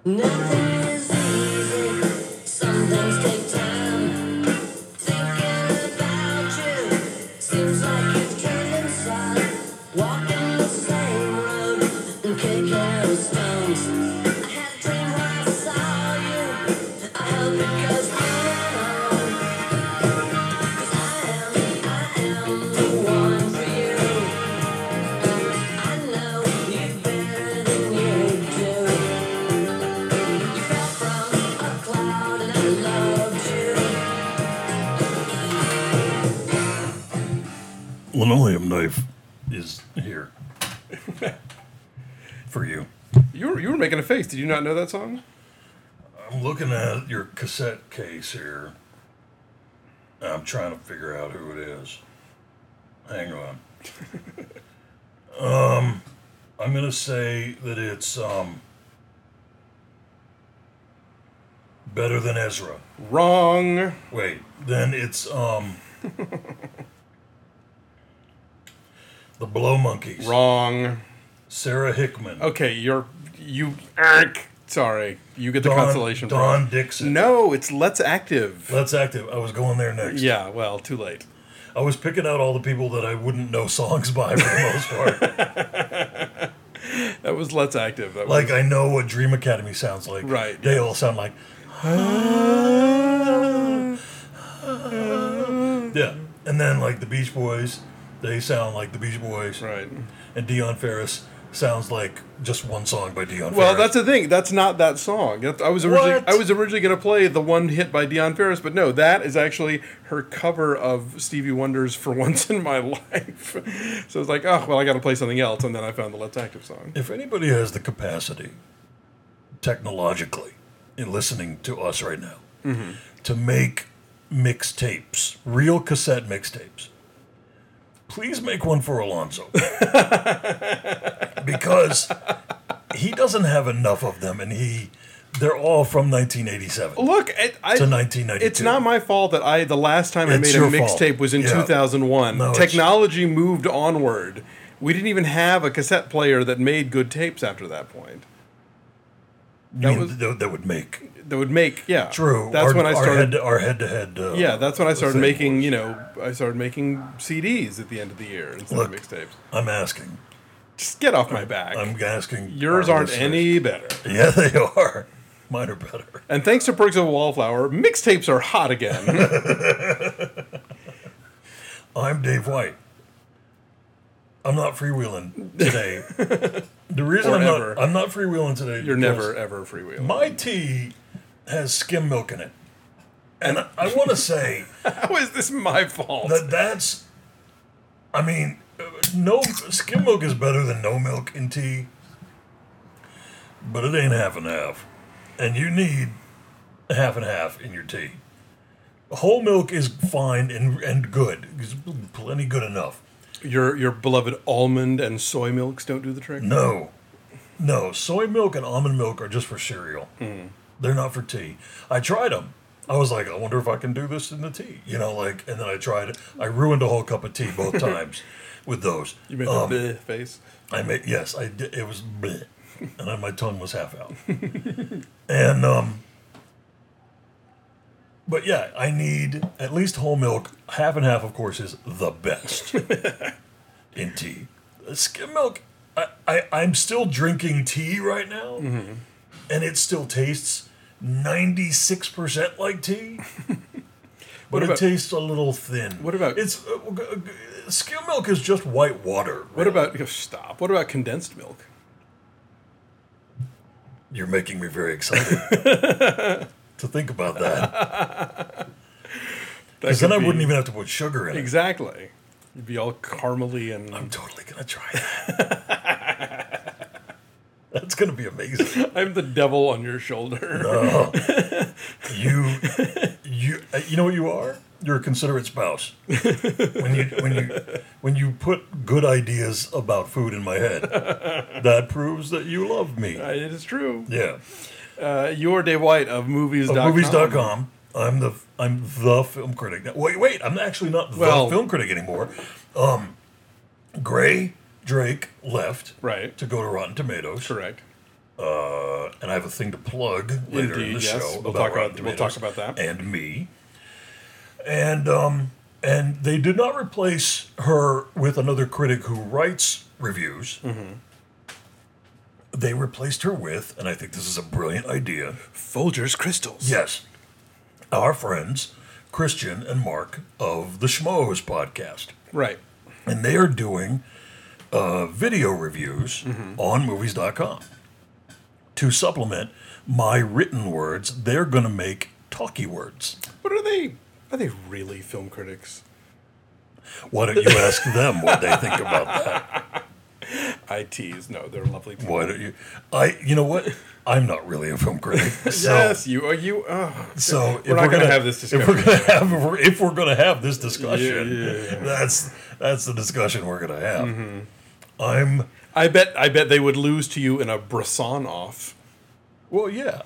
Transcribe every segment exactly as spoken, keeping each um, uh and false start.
Nothing is easy. Some things take time. Thinking about you seems like you've turned inside. Walking the same road and kick out stones. I had a dream where I saw you. I hope it goes on and on. 'Cause I am, I am the one for you. I know you better than you do. You fell from a cloud and I loved you. Linoleum knife is here for you. You were you were making a face. Did you not know that song? I'm looking at your cassette case here. I'm trying to figure out who it is. Hang on. um, I'm gonna say that it's um better than Ezra. Wrong. Wait, then it's um the Blow Monkeys. Wrong. Sarah Hickman. Okay, you're you. Ark. Sorry, you get the Dawn, consolation Dawn prize. Dixon. No, it's Let's Active. Let's Active. I was going there next. Yeah, well, too late. I was picking out all the people that I wouldn't know songs by for the most part. That was Let's Active. That Like was, I know what Dream Academy sounds like. Right, They yes. all sound like. Yeah, and then like the Beach Boys, they sound like the Beach Boys. right. And Dion Ferris sounds like just one song by Dion Well, Ferris. that's the thing. That's not that song. That- I was originally What? I was originally going to play the one hit by Dion Ferris, but no, that is actually her cover of Stevie Wonder's "For Once in My Life." So it's like, oh well, I got to play something else, and then I found the Let's Active song. If anybody has the capacity, technologically, in listening to us right now, Mm-hmm. to make mixtapes, real cassette mixtapes, please make one for Alonzo. Because he doesn't have enough of them, and he they're all from nineteen eighty-seven Look, it, I, to nineteen ninety-two. it's not my fault that I the last time I It's made a your fault. mixtape was in Yeah. two thousand one. No, it's- Technology moved onward. We didn't even have a cassette player that made good tapes after that point. You that mean was- that, that would make That would make yeah. true. That's our, when I our started. head, our head-to-head. Uh, Yeah, that's when I started thing making, was. you know, I started making C Ds at the end of the year instead Look, of mixtapes. I'm asking. Just get off my back. I'm asking. Yours our aren't listeners. any better. Yeah, they are. Mine are better. And thanks to Perks of a Wallflower, mixtapes are hot again. I'm Dave White. I'm not freewheeling today. The reason I'm Forever. not I'm not freewheeling today. You're because never, ever freewheeling. My tea has skim milk in it, and I, I want to say How is this my fault? that that's. I mean, uh, no skim milk is better than no milk in tea, but it ain't half and half, and you need half and half in your tea. Whole milk is fine and and good. It's plenty good enough. Your your beloved almond and soy milks don't do the trick? No, no. Soy milk and almond milk are just for cereal. Hmm. They're not for tea. I tried them. I was like, I wonder if I can do this in the tea. You know, like, and then I tried it. I ruined a whole cup of tea both times with those. You made Um, the bleh face. I made yes, I did. It was bleh, and then my tongue was half out. And um, but yeah, I need at least whole milk. Half and half, of course, is the best in tea. Skim milk. I, I I'm still drinking tea right now, Mm-hmm. and it still tastes ninety-six percent like tea. But about- it tastes a little thin. What about- it's uh, g- g- skim milk is just white water. What really. about, oh, stop, what about condensed milk? You're making me very excited to think about that. That Because then could I be- wouldn't even have to put sugar in it. Exactly. You'd be all caramely and... I'm totally going to try that. That's going to be amazing. I'm the devil on your shoulder. Oh, you, you, uh, you know what you are? You're a considerate spouse. When you, when you, when you put good ideas about food in my head, that proves that you love me. Uh, It is true. Yeah. Uh, you're Dave White of movies dot com. Of movies dot com. I'm the I'm the film critic. Now, wait, wait. I'm actually not the Well- film critic anymore. Um, Gray Drake left Right. to go to Rotten Tomatoes. Correct. uh, and I have a thing to plug later in Indeed, the yes. show. We'll about talk about- Rotten we'll talk Tomatoes about that. and me. And um, and they did not replace her with another critic who writes reviews. Mm-hmm. They replaced her with, and I think this is a brilliant idea. Folgers Crystals. Yes, our friends Christian and Mark of the Schmoes podcast. Right. And they are doing uh, video reviews Mm-hmm. on movies dot com. To supplement my written words, they're going to make talkie words. What are they? Are they really film critics? Why don't you ask them what they think about that? I tease. No, they're lovely people. Why don't you? I. You know what? I'm not really a film critic. So, Yes, you are. You. Oh, So if we're not we're going to gonna have this If discussion. we're gonna have, if we're, if we're gonna have this discussion, Yeah, yeah, yeah. that's that's the discussion we're gonna have. Mm-hmm. I'm. I bet. I bet they would lose to you in a Bresson off. Well, yeah.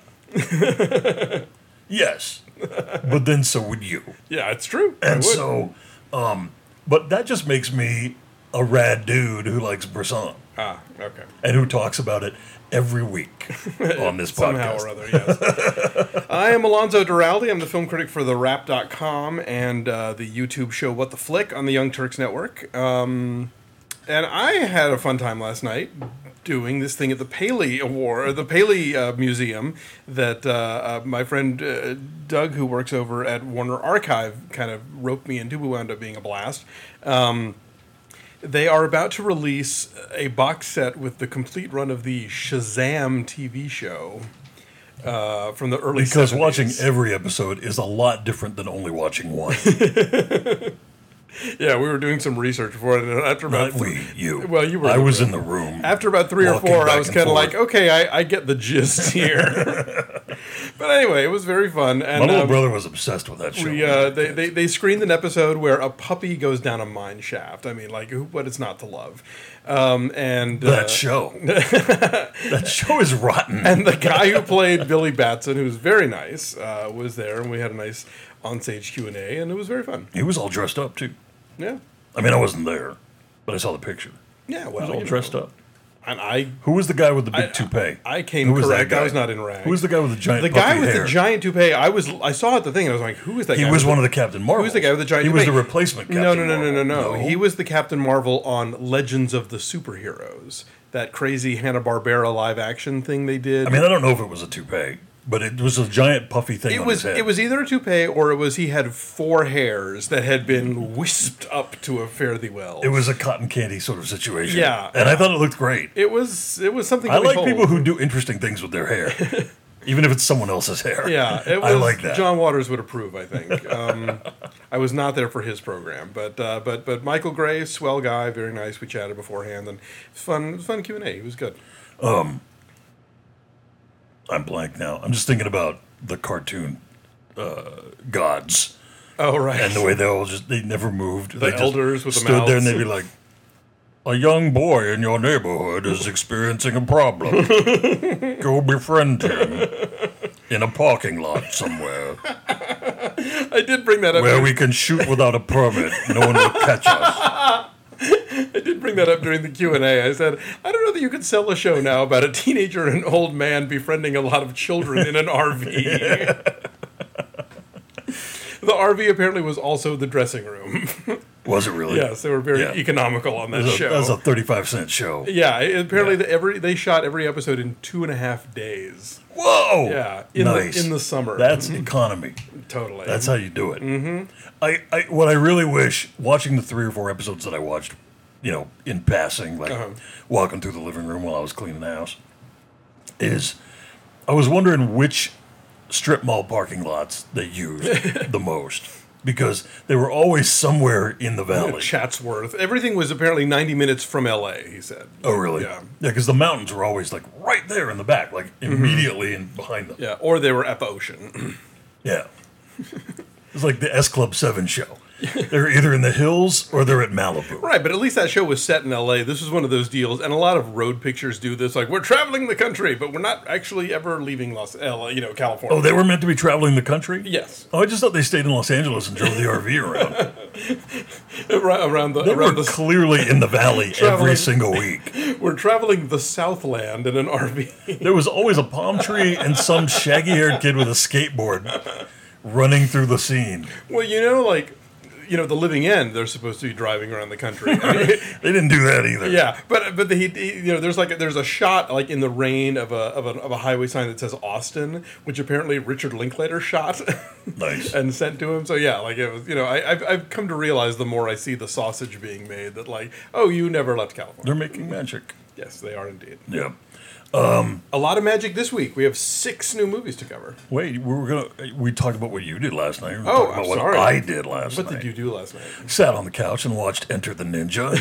Yes, but then so would you. Yeah, it's true. I And would. so, um, but that just makes me a rad dude who likes Bresson Ah, okay. and who talks about it every week on this Somehow podcast. or other, yes. I am Alonzo Duraldi. I'm the film critic for the rap dot com and uh, the YouTube show What the Flick on the Young Turks Network. Um, and I had a fun time last night doing this thing at the Paley Award, the Paley uh, Museum that uh, uh, my friend uh, Doug, who works over at Warner Archive, kind of roped me into. We wound up being a blast. Um, They are about to release a box set with the complete run of the Shazam T V show uh, from the early Because seventies. watching every episode is a lot different than only watching one. Yeah, we were doing some research for it, and after about Not we, you. Well, you were I in the was room. in the room. after about three or Walking four, I back was and kind of forth. like, okay, I, I get the gist here. But anyway, it was very fun. And My little um, brother was obsessed with that show. we, uh, they, they they screened an episode where a puppy goes down a mine shaft. I mean, like, who, what is not to love? Um, and that uh, show. That show is rotten. And the guy who played Billy Batson, who was very nice, uh, was there, and we had a nice on-stage Q and A, and it was very fun. He was all dressed up too. Yeah, I mean, I wasn't there, but I saw the picture. yeah. He was Well, all you dressed know. up. And I, Who was the guy with the big I- toupee? I came Who was that correct. guy? I was not in rags. Who was the guy with the giant the guy puffy with hair? the giant toupee? I was. I saw at the thing, and I was like, "Who is that?" He guy? was one of the Captain Marvel. Who's the guy with the giant? He was toupee? the replacement Captain No, no, no, no, no, Marvel. no. He was the Captain Marvel on Legends of the Superheroes, that crazy Hanna Barbera live action thing they did. I mean, I don't know if it was a toupee, but it was a giant puffy thing It on was his head. it was either a toupee or it was he had four hairs that had been wisped up to a fare thee well. It was a cotton candy sort of situation. Yeah. And I thought it looked great. It was it was something. I to like behold. people who do interesting things with their hair, even if it's someone else's hair. Yeah, it was. I like that. John Waters would approve. I think. Um, I was not there for his program, but uh, but but Michael Gray, swell guy, very nice. We chatted beforehand, and fun fun Q and A. He was good. I'm blank now. I'm just thinking about the cartoon uh, gods Oh right. and the way they all just, they never moved. they just elders with the stood there and mouths. they'd be like, a young boy in your neighborhood is experiencing a problem. Go befriend him in a parking lot somewhere I did bring that up. where we can shoot without a permit. No one will catch us. I did bring that up during the Q and A. I said, I don't know that you could sell a show now about a teenager and an old man befriending a lot of children in an R V. The R V apparently was also the dressing room. Was it really? Yes, they were very Yeah. economical on that That was, a, show. that was a thirty-five cent show. yeah, it- apparently Yeah. The, every they shot every episode in two and a half days. Whoa! Yeah, in nice. the in the summer. That's economy. totally. That's how you do it. Mm-hmm. I, I what I really wish, watching the three or four episodes that I watched, you know, in passing, like Uh-huh. walking through the living room while I was cleaning the house, is I was wondering which strip mall parking lots they used the most, because they were always somewhere in the valley. Chatsworth. Everything was apparently ninety minutes from L A. He said. Oh, really? Yeah. Yeah, because the mountains were always like right there in the back, like immediately in behind them. Yeah, or they were at the ocean. Yeah. It's like the S Club seven show. They're either in the hills or they're at Malibu. Right, but at least that show was set in L A. This was one of those deals, and a lot of road pictures do this. Like, we're traveling the country, but we're not actually ever leaving Los, L A, you know, California. Oh, they were meant to be traveling the country? Yes, Oh, I just thought they stayed in Los Angeles and drove the R V around. around, around the They around were the clearly in the valley Traveling. every single week. We're traveling the Southland in an R V. There was always a palm tree and some shaggy-haired kid with a skateboard running through the scene. Well, you know, like, you know, the Living End, they're supposed to be driving around the country. I mean, They didn't do that either. yeah, but but the, he, he- you know, there's like a, there's a shot like in the rain of a, of a of a highway sign that says Austin, which apparently Richard Linklater shot Nice. and sent to him. So yeah, like it was, you know, I, I've I've come to realize the more I see the sausage being made that like, oh, you never left California. They're making magic. Yes, they are indeed. Yeah. A lot of magic this week. We have six new movies to cover. Wait, we were gonna. We talked about what you did last night. We Oh, talked I'm about what sorry. I did last What night. did you do last night? Sat on the couch and watched Enter the Ninja.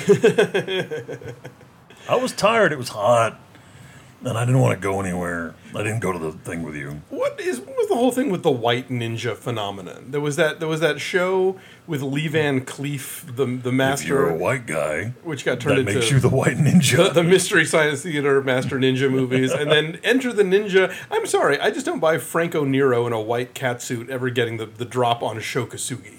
I was tired. It was hot, and I didn't want to go anywhere. I didn't go to the thing with you. What is what was the whole thing with the white ninja phenomenon? There was that there was that show with Lee Van Cleef, the the If you're master, a white guy, which got turned that into makes you the white ninja. the, the Mystery Science Theater Master Ninja movies, and then Enter the Ninja. I'm sorry, I just don't buy Franco Nero in a white catsuit ever getting the, the drop on Sho Kosugi.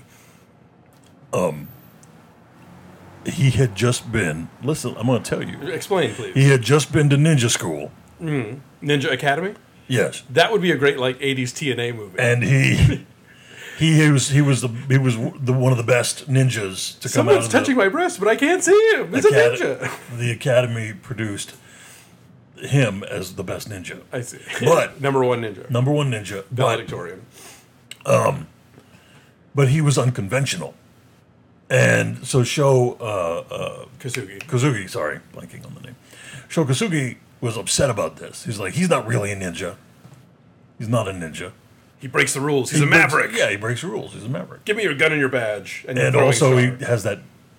He had just been. Listen, I'm going to tell you. Explain, please. He had just been to ninja school. Ninja Academy. Yes, That would be a great like eighties T N A movie. and he. He was he was the he was the one of the best ninjas to come out Someone's of touching the, my breast, but I can't see him. It's a Acad- ninja. The Academy produced him as the best ninja. I see. But- number one ninja, Number one ninja. But, valedictorian. but he was unconventional. And so Sho uh, uh, Kosugi. Kosugi, sorry, blanking on the name. Sho Kosugi was upset about this. He's like, he's not really a ninja. He's not a ninja. He breaks the rules. He's He a breaks- maverick. Yeah, he breaks the rules. He's a maverick. Give me your gun and your badge. And, your And throwing also, star. he has that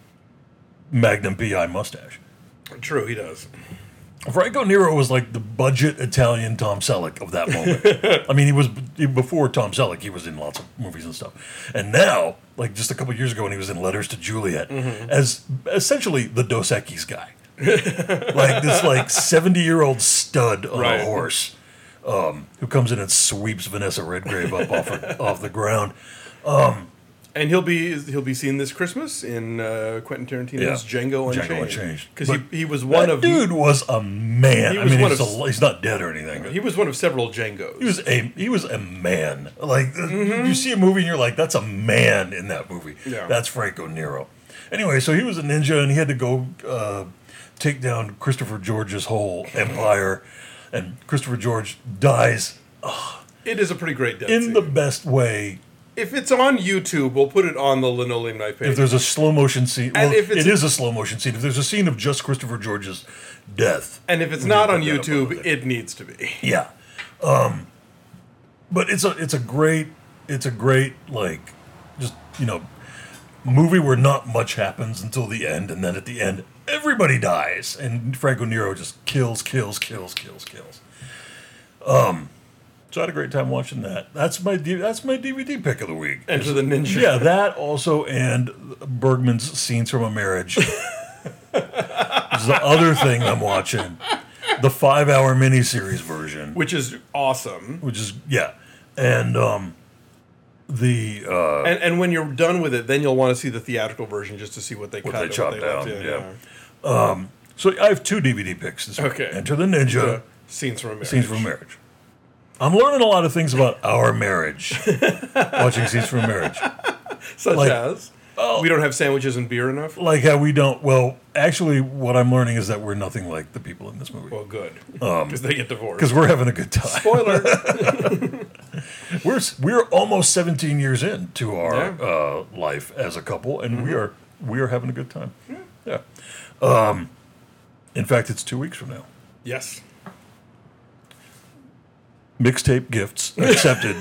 Magnum P I mustache. True, he does. Franco Nero was like the budget Italian Tom Selleck of that moment. I mean, he was before Tom Selleck. He was in lots of movies and stuff, and now, like just a couple years ago, when he was in Letters to Juliet, Mm-hmm. as essentially the Dos Equis guy, like this like seventy year old stud on Right. a horse, um, who comes in and sweeps Vanessa Redgrave up off her, off the ground. And he'll be he'll be seen this Christmas in uh, Quentin Tarantino's Yeah. Django Unchained. Django Unchained. Because But he, he was one that of dude was a man. He I was mean, one he's, of- a, he's not dead or anything. he was one of several Django's. He was a he was a man. Like you see a movie and you're like, that's a man in that movie. Yeah. That's Franco Nero. Anyway, so he was a ninja and he had to go uh, take down Christopher George's whole empire, and Christopher George dies It is a pretty great death in scene. the best way. If it's on YouTube, we'll put it on the Linoleum Night page. If there's a slow motion scene, well, if it's it a- is a slow motion scene. If there's a scene of just Christopher George's death, and if it's we not need on to put that up YouTube, with it. it needs to be. Yeah. Um, but it's a it's a great it's a great like just you know movie where not much happens until the end, and then at the end everybody dies and Franco Nero just kills kills kills kills kills. Um, so I had a great time watching that. That's my D- that's my D V D pick of the week. Enter the Ninja. Yeah, that also, and Bergman's Scenes from a Marriage. This is the other thing I'm watching. The five hour miniseries version. Which is awesome. Which is, yeah. And um, the, uh, And and when you're done with it, then you'll want to see the theatrical version just to see what they What cut. they and chopped left down, in, yeah. so I have two D V D picks this week. Okay. Enter the Ninja, Uh, Scenes from a Marriage. Scenes from a Marriage. I'm learning a lot of things about our marriage watching Scenes from a Marriage. Such like- as Oh. we don't have sandwiches and beer enough. Like how we don't, well, actually, what I'm learning is that we're nothing like the people in this movie. Well, good, Um, because they get divorced. Because we're having a good time. Spoiler. We're we're almost seventeen years into our Yeah. uh, life as a couple, and we are we are having a good time. Yeah. Um, in fact, it's two weeks from now. Yes. Mixtape gifts accepted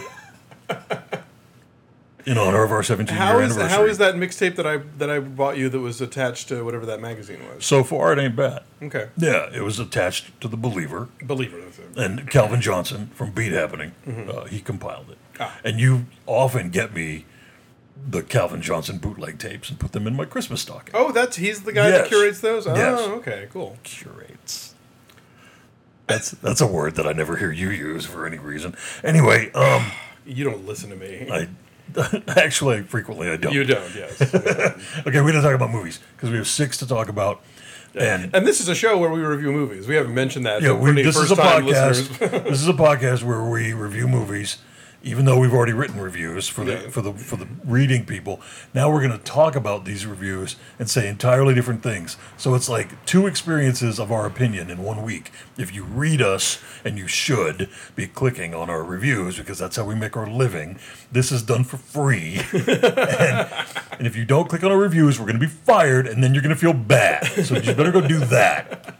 in honor of our seventeenth How year is anniversary. how is that mixtape that I that I bought you that was attached to whatever that magazine was? So far, it ain't bad. Okay. Yeah, it was attached to the Believer, Believer, that's it. and Calvin Johnson from Beat Happening, uh, he compiled it. Ah. And you often get me the Calvin Johnson bootleg tapes and put them in my Christmas stocking. Oh, that's he's the guy Yes. that curates those. Oh, Yes. okay, cool. Curates. That's that's a word that I never hear you use for any reason. Anyway, um, You don't listen to me. I Actually, frequently I don't. You don't, yes. Okay, we didn't talk about movies because we have six to talk about. And, And this is a show where we review movies. We haven't mentioned that. yeah, so we, for any this is a first-time podcast. listeners- This is a podcast where we review movies, even though we've already written reviews for the Yeah. for the for the reading people. Now we're going to talk about these reviews and say entirely different things. So it's like two experiences of our opinion in one week. If you read us, and you should be clicking on our reviews because that's how we make our living. This is done for free. and, and if you don't click on our reviews, we're going to be fired, and then you're going to feel bad. So you better go do that.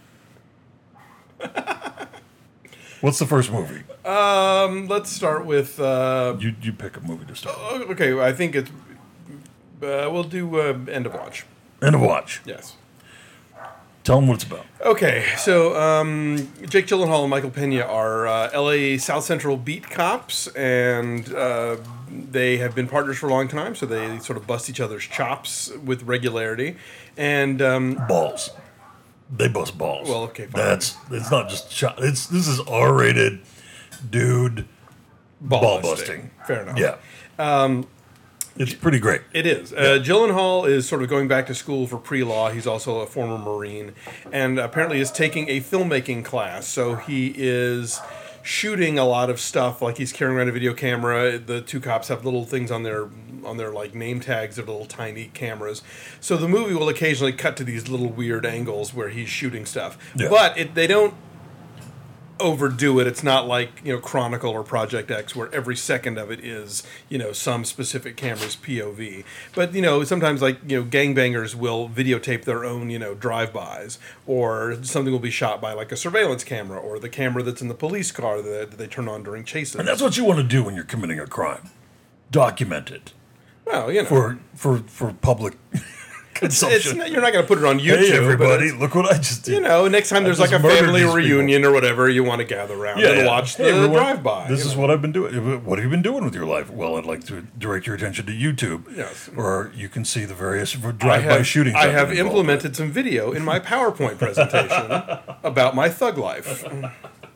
What's the first movie? Um, let's start with. Uh, You you pick a movie to start. with. okay, I think it's. Uh, we'll do uh, End of Watch. End of Watch. Yes. Tell them what it's about. Okay, so um, Jake Gyllenhaal and Michael Pena are uh, L A South Central beat cops, and uh, they have been partners for a long time, so they sort of bust each other's chops with regularity. And um, Balls. They bust balls. Well, okay, fine. That's it's not just shot. It's this is R-rated, dude. ball, Ball busting. busting. Fair enough. Yeah. Um, it's pretty great. It is. Uh, Gyllenhaal is sort of going back to school for pre-law. He's also a former Marine, and apparently is taking a filmmaking class. So he is shooting a lot of stuff. Like he's carrying around a video camera. The two cops have little things on their on their like name tags. They're little tiny cameras. So the movie will occasionally cut to these little weird angles where he's shooting stuff. Yeah. But it, they don't overdo it. It's not like, you know, Chronicle or Project X where every second of it is, you know, some specific camera's P O V. But, you know, sometimes like, you know, gangbangers will videotape their own, you know, drive-bys, or something will be shot by like a surveillance camera or the camera that's in the police car that, that they turn on during chases. And that's what you want to do when you're committing a crime. Document it well, you know, for for for public it's, consumption. not, you're not going to put it on YouTube. Hey but everybody, it's- look what I just did. you know, next time I there's like just a murdered family these people. reunion or whatever, you want to gather around Yeah, and yeah. watch the Hey, everyone, drive-by. This you is know. what I've been doing. What have you been doing with your life? Well, I'd like to direct your attention to YouTube, Yes. where you can see the various I drive-by have, shootings. I I've have been involved implemented some video in my PowerPoint presentation about my thug life. with.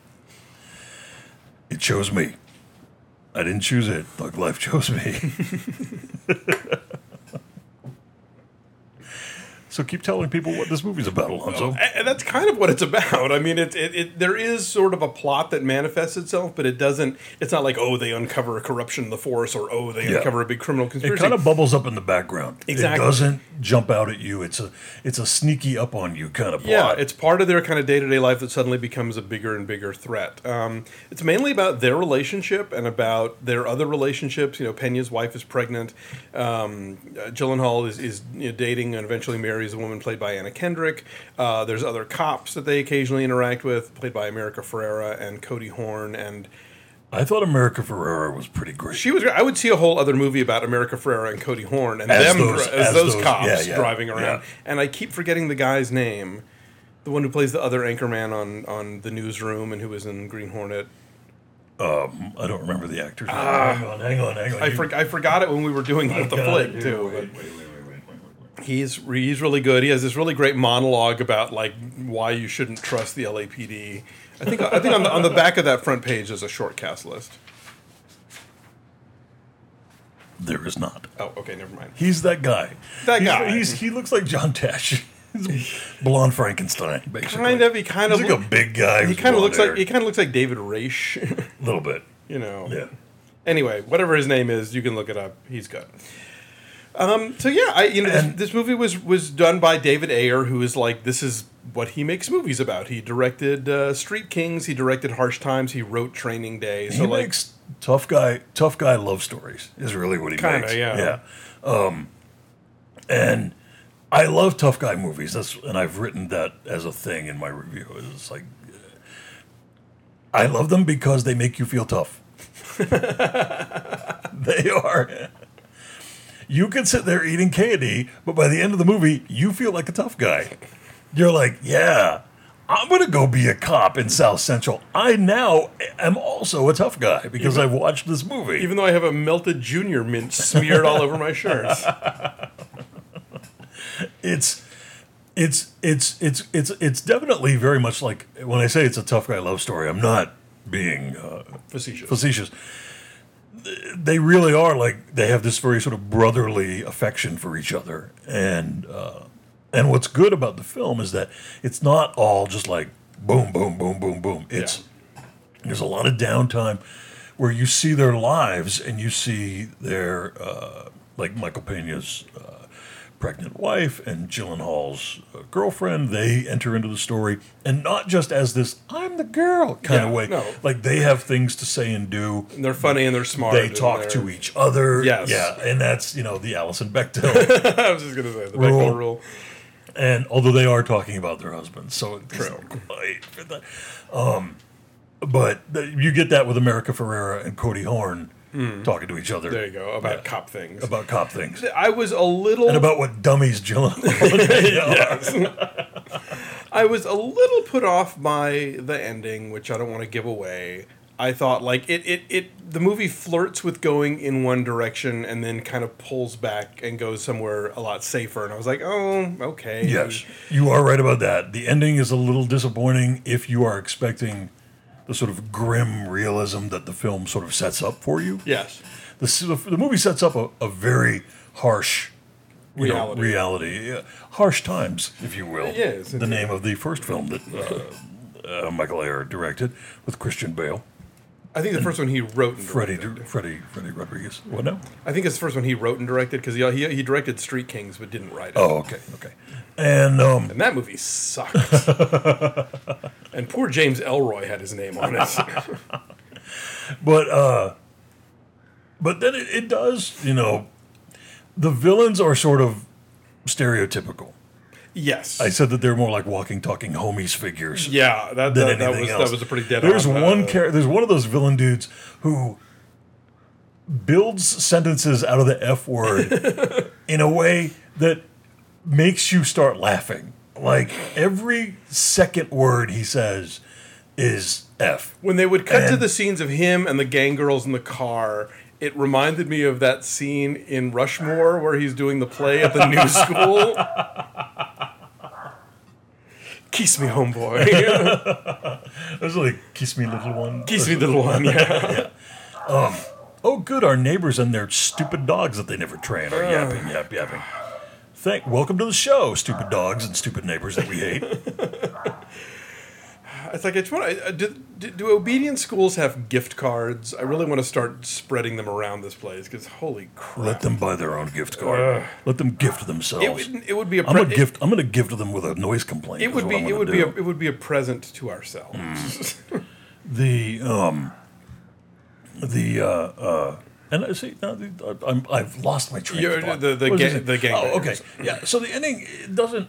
It chose me. I didn't choose it. Thug Life chose me. So keep telling people what this movie's about, Alonzo. And that's kind of what it's about. I mean, it, it, it there is sort of a plot that manifests itself, but it doesn't. It's not like, oh, they uncover a corruption in the force, or oh, they Yeah. uncover a big criminal It conspiracy. kind of bubbles up in the background. Exactly. It doesn't jump out at you. It's a it's a sneaky up on you kind of plot. Yeah, it's part of their kind of day-to-day life that suddenly becomes a bigger and bigger threat. Um, it's mainly about their relationship and about their other relationships. You know, Pena's wife is pregnant. Um, uh, Gyllenhaal is, is you know, dating and eventually marries a woman played by Anna Kendrick. Uh, there's other cops that they occasionally interact with, played by America Ferrera and Cody Horn. And I thought America Ferrera was pretty great. she was. I would see a whole other movie about America Ferrera and Cody Horn and As them those- dri- as, as those, those- cops yeah, yeah, driving around. yeah. And I keep forgetting the guy's name. The one who plays the other anchorman on, on the newsroom and who was in Green Hornet. Um, I don't remember the actors. name. hang on, hang on, hang on. I, You- for, I forgot it when we were doing with the got flick it. too. Wait, but wait, wait, wait, wait, wait, wait. he's re- he's really good. He has this really great monologue about like why you shouldn't trust the L A P D. I think I think on the on the back of that front page is a short cast list. There is not. Oh, okay, never mind. He's that guy. That He's- guy. He's, he looks like John Tesh. He's blonde Frankenstein, basically. Kind of. He kind He's of. like look- a big guy. he who's kind of looks like blonde-haired. he kind of looks like David Raish. a little bit. you know. Yeah. Anyway, whatever his name is, you can look it up. He's good. Um, so yeah, I you know this, And- this movie was was done by David Ayer, who is like this is what he makes movies about. He directed uh, Street Kings, he directed Harsh Times, he wrote Training Day. So he like, makes tough guy, tough guy love stories. Is really what he Kinda, makes. yeah. Yeah. Um, and I love tough guy movies. That's and I've written that as a thing in my review. It's like I love them because they make you feel tough. They are. You can sit there eating candy, but by the end of the movie, you feel like a tough guy. You're like, yeah, I'm going to go be a cop in South Central. I now am also a tough guy because I've watched this movie. even though I have a melted Junior mint smeared all over my shirts. It's it's it's it's it's it's definitely very much like when I say it's a tough guy love story, I'm not being uh, Facetious. facetious. they really are like they have this very sort of brotherly affection for each other, and uh, and what's good about the film is that it's not all just like boom, boom, boom, boom, boom. It's Yeah. there's a lot of downtime where you see their lives and you see their uh, like Michael Pena's uh, pregnant wife and Gyllenhaal's uh, girlfriend. They enter into the story, and not just as this "I'm the girl" kind Yeah, of way. no. Like they have things to say and do. And they're funny and they're smart. They and talk they're- to each other. Yes. Yeah, and that's, you know, the Alison Bechdel. I was just gonna say the Rule. Bechdel rule. And although they are talking about their husbands, so it's True. quite fit that. Um, but the, you get that with America Ferrera and Cody Horn talking to each other. There you go about Yeah. cop things. About cop things. I was a little. And about what dummies Gyllenhaal and they are. Yes. I was a little put off by the ending, which I don't want to give away. I thought like it, it, it the movie flirts with going in one direction and then kind of pulls back and goes somewhere a lot safer. And I was like, oh, okay. Yes, you are right about that. The ending is a little disappointing if you are expecting the sort of grim realism that the film sort of sets up for you. Yes. The, s- the movie sets up a, a very harsh you know, Reality. reality. Yeah, harsh times, if you will. It is, The indeed. name of the first film that uh, uh, Michael Ayer directed with Christian Bale. I think the first one he wrote and Freddie, directed. Freddie, Freddie Rodriguez. What now? I think it's the first one he wrote and directed because he, he he directed Street Kings but didn't write it. Oh, okay, okay. And um, And that movie sucked. And poor James Elroy had his name on it. but uh, but then it, it does. You know, the villains are sort of stereotypical. Yes. I said that they're more like walking, talking homies figures. yeah, that Than that, that anything was else. that was a pretty dead There's on. one uh, char- There's one of those villain dudes who builds sentences out of the F word in a way that makes you start laughing. Like every second word he says is F. When they would cut to And- the scenes of him and the gang girls in the car, it reminded me of that scene in Rushmore where he's doing the play at the new school. Kiss me, homeboy. It's like kiss me, little one. Kiss me, little one. Yeah. Oh, good. Our neighbors and their stupid dogs that they never train are yapping, yap, yapping. Thank. Welcome to the show, stupid dogs and stupid neighbors that we hate. It's like I just want to. Do, do, do obedient schools have gift cards? I really want to start spreading them around this place because holy crap! Let them buy their own gift card. Let them gift themselves. It would, it would be a. I'm Pre- gonna gift. I'm gonna gift them with a noise complaint. It is would what be. I'm It gonna would be. A, do. it would be a present to ourselves. the um. The uh uh. And I see. Now, the- I'm, I've lost my train You're- of thought. the- the What was ga- I saying? the gangbangers. Oh, okay. Yeah. So the ending it doesn't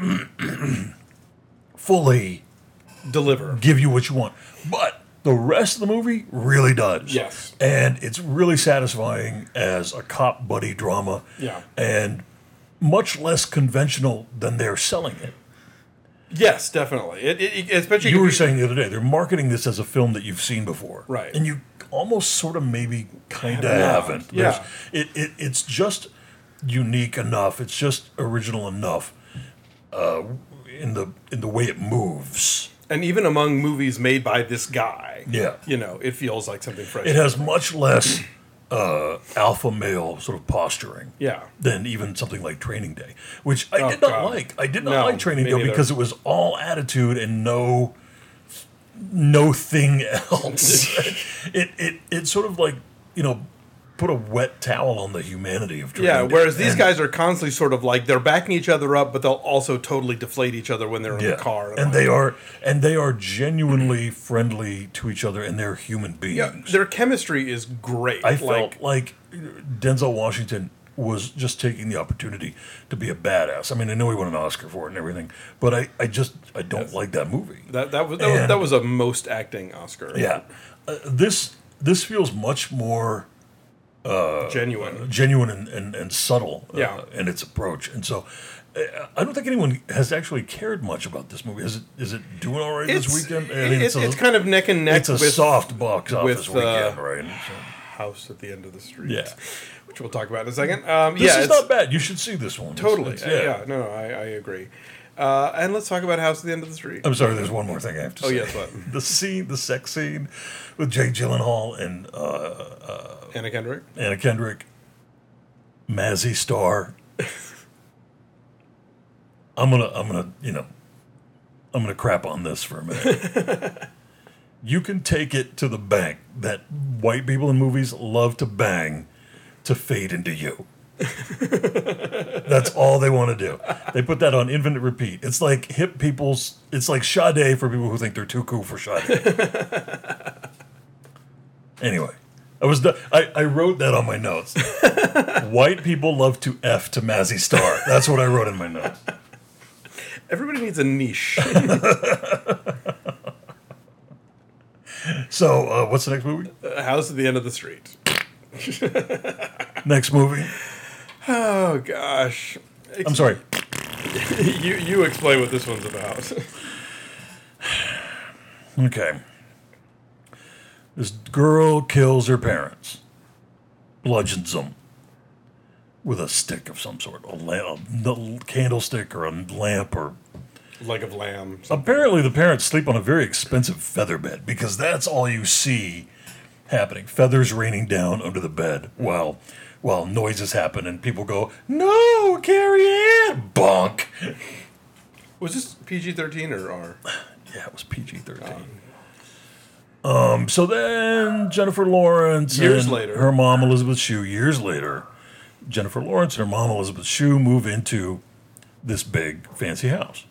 fully Deliver. give you what you want. But the rest of the movie really does. Yes. And it's really satisfying as a cop buddy drama. Yeah. And much less conventional than they're selling it. Yes, definitely. It, it, it- especially You if were saying the other day, they're marketing this as a film that you've seen before. Right. And you almost sort of maybe kind of Have not. haven't. Yeah. There's- It, it, it's just unique enough. It's just original enough uh, in the in the way it moves. And even among movies made by this guy, Yeah. you know, it feels like something fresh. It has much less uh, alpha male sort of posturing. Yeah. Than even something like Training Day, which I Oh, did not God. like. I did not No, like Training me Day neither. because it was all attitude and no, no thing else. it it it sort of like you know put a wet towel on the humanity of Training Yeah, Day. whereas these And- guys are constantly sort of like they're backing each other up, but they'll also totally deflate each other when they're in the car. and like- they are and they are genuinely friendly to each other, and they're human beings. yeah, their chemistry is great. I like, felt like Denzel Washington was just taking the opportunity to be a badass. I mean, I know he won an Oscar for it and everything, but I, I just I don't like that movie. that that was that, was And- that was a most acting Oscar. Yeah, uh, this this feels much more genuine. genuine and, and, and subtle uh, Yeah. in its approach, and so. uh, I don't think anyone has actually cared much about this movie. Is it is it doing all right It's, this weekend? it's, it's kind of neck and neck it's a with soft box office with, uh, weekend, right? So, House at the End of the Street. Yeah. Which we'll talk about in a second. Um, this yeah, is it's, not bad. You should see this one. It's- Totally. it's- yeah. no, no, I, I agree. Uh, and let's talk about House at the End of the Street. I'm sorry, there's one more thing I have to Oh, say. yes, what? The scene, the sex scene with Jake Gyllenhaal and uh, uh, Anna Kendrick. Anna Kendrick, Mazzy Star. I'm gonna, I'm gonna, you know, I'm gonna crap on this for a minute. You can take it to the bank that white people in movies love to bang to fade into you. That's all they want to do. They put that on infinite repeat. It's like hip people's, it's like Sade for people who think they're too cool for Sade. Anyway, I was do- I, I wrote that on my notes. White people love to F to Mazzy Star. That's what I wrote in my notes. Everybody needs a niche. So, uh, what's the next movie? House at the End of the Street. Next movie? Oh, gosh. Ex- I'm sorry. you, you explain what this one's about. Okay. This girl kills her parents, bludgeons them with a stick of some sort, a, lamp, a candlestick or a lamp. Or Leg of lamb. something. apparently, the parents sleep on a very expensive feather bed because that's all you see happening. Feathers raining down under the bed while while noises happen and people go, "No, Carrie Ann!" Bonk. Was this P G thirteen or R? Yeah, it was P G thirteen. Um, so then Jennifer Lawrence Years and later. her mom Elizabeth Shue, years later, Jennifer Lawrence and her mom Elizabeth Shue move into this big fancy house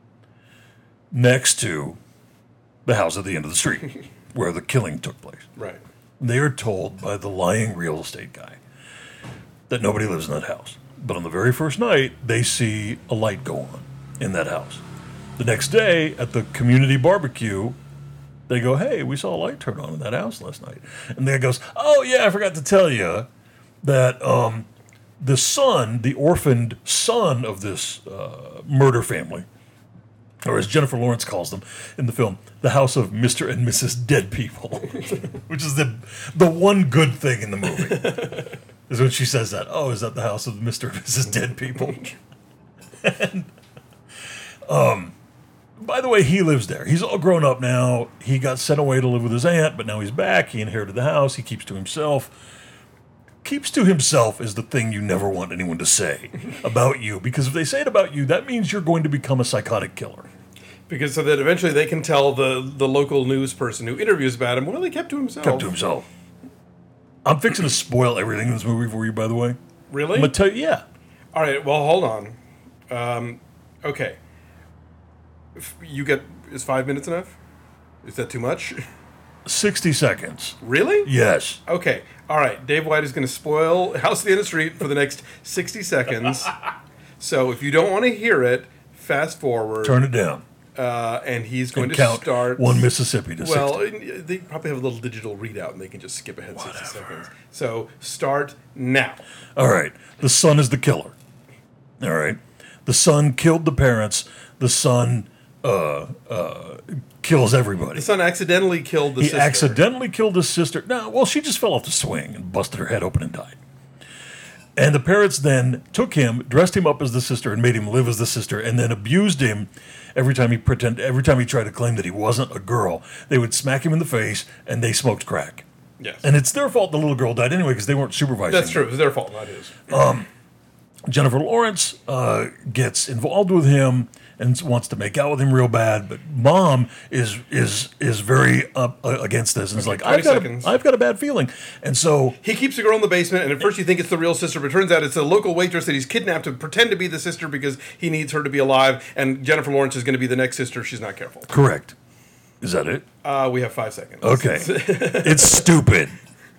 next to the house at the end of the street where the killing took place. Right. They are told by the lying real estate guy that nobody lives in that house. But on the very first night, they see a light go on in that house. The next day, at the community barbecue, they go, "Hey, we saw a light turn on in that house last night." And the guy goes, "Oh, yeah, I forgot to tell you that um, the son, the orphaned son of this uh, murder family, or as Jennifer Lawrence calls them in the film, the house of Mister and Missus Dead People," which is the the one good thing in the movie, is when she says that. "Oh, is that the house of Mister and Missus Dead People?" and, um, by the way, he lives there. He's all grown up now. He got sent away to live with his aunt, but now he's back. He inherited the house. He keeps to himself. Keeps to himself is the thing you never want anyone to say about you, because if they say it about you, that means you're going to become a psychotic killer. Because so that eventually they can tell the, the local news person who interviews about him, well, he kept to himself. Kept to himself. I'm fixing to spoil everything in this movie for you, by the way. Really? I'm going to tell you, yeah. All right, well, hold on. Um, okay. If you get, is five minutes enough? Is that too much? sixty seconds. Really? Yes. Okay. All right. Dave White is going to spoil House at the End of the Street for the next sixty seconds. So if you don't want to hear it, fast forward. Turn it down. Uh, and he's going And to count start. one Mississippi to Well, sixty. they probably have a little digital readout and they can just skip ahead sixty seconds. So start now. All right. The son is the killer. All right. The son killed the parents. The son uh, uh, kills everybody. The son accidentally killed the He sister. accidentally killed his sister. No, well, she just fell off the swing and busted her head open and died. And the parents then took him, dressed him up as the sister, and made him live as the sister, and then abused him every time he pretend, every time he tried to claim that he wasn't a girl. They would smack him in the face, and they smoked crack. Yes. And it's their fault the little girl died anyway because they weren't supervising. That's her. true. It was their fault, not his. Jennifer Lawrence uh, gets involved with him and wants to make out with him real bad, but mom is is is very up uh, against this and is like, twenty I've got, seconds. a, I've got a bad feeling. And so He keeps the girl in the basement, and at first you think it's the real sister, but it turns out it's a local waitress that he's kidnapped to pretend to be the sister because he needs her to be alive, and Jennifer Lawrence is going to be the next sister if she's not careful. correct. Is that it? Uh, we have five seconds. Okay. It's stupid.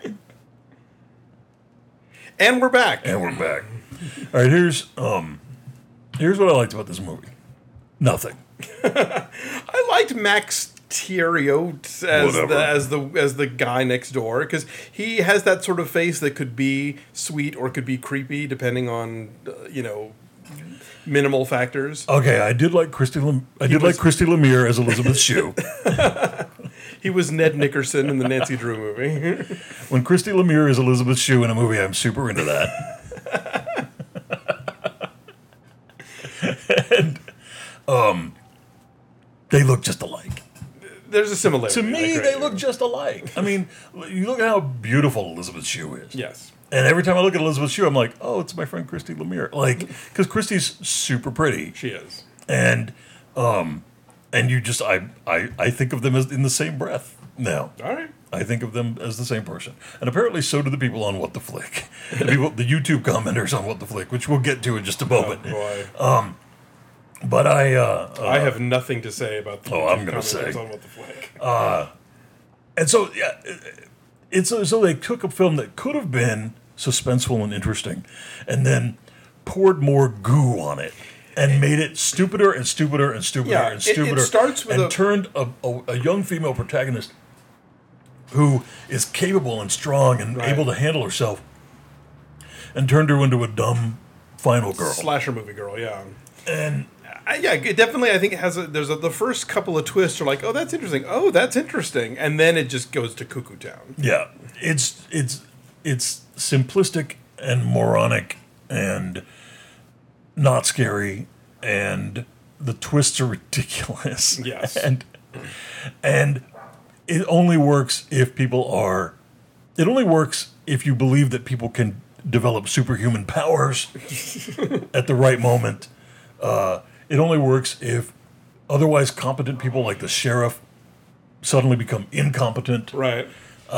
And we're back. And we're back. All right, here's um here's what I liked about this movie. Nothing. I liked Max Thierry as Whatever. the as the as the guy next door because he has that sort of face that could be sweet or could be creepy depending on uh, you know minimal factors. Okay, I did like Christy Lam- I did was- like Christy Lemire as Elizabeth Shue. He was Ned Nickerson in the Nancy Drew movie. When Christy Lemire is Elizabeth Shue in a movie, I'm super into that. and Um, they look just alike. There's a similarity. To I me, agree. they look just alike. I mean, you look at how beautiful Elizabeth Shue is. Yes. And every time I look at Elizabeth Shue, I'm like, oh, it's my friend Christy Lemire. Like, because Christy's super pretty. She is. And um, and you just, I, I, I think of them as in the same breath now. All right. I think of them as the same person. And apparently so do the people on What the Flick. The people, the YouTube commenters on What the Flick, which we'll get to in just a moment. Oh, boy. Um, but I... Uh, uh, I have nothing to say about the Oh, I'm YouTube gonna say. commenters on What the Flick. and so, yeah, it's so they took a film that could have been suspenseful and interesting and then poured more goo on it. And made it stupider and stupider and stupider Yeah, and it- it stupider. starts with and a- turned a, a, a young female protagonist who is capable and strong and Right. able to handle herself, and turned her into a dumb final girl. Slasher movie girl, yeah. And I, yeah, it definitely. I think it has a, there's a, the first couple of twists are like, oh, that's interesting. Oh, that's interesting, and then it just goes to cuckoo town. yeah, it's it's it's simplistic and moronic and not scary, and the twists are ridiculous. Yes. and and it only works if people are. It only works if you believe that people can develop superhuman powers at the right moment. Uh, it only works if otherwise competent people like the sheriff suddenly become incompetent. Right.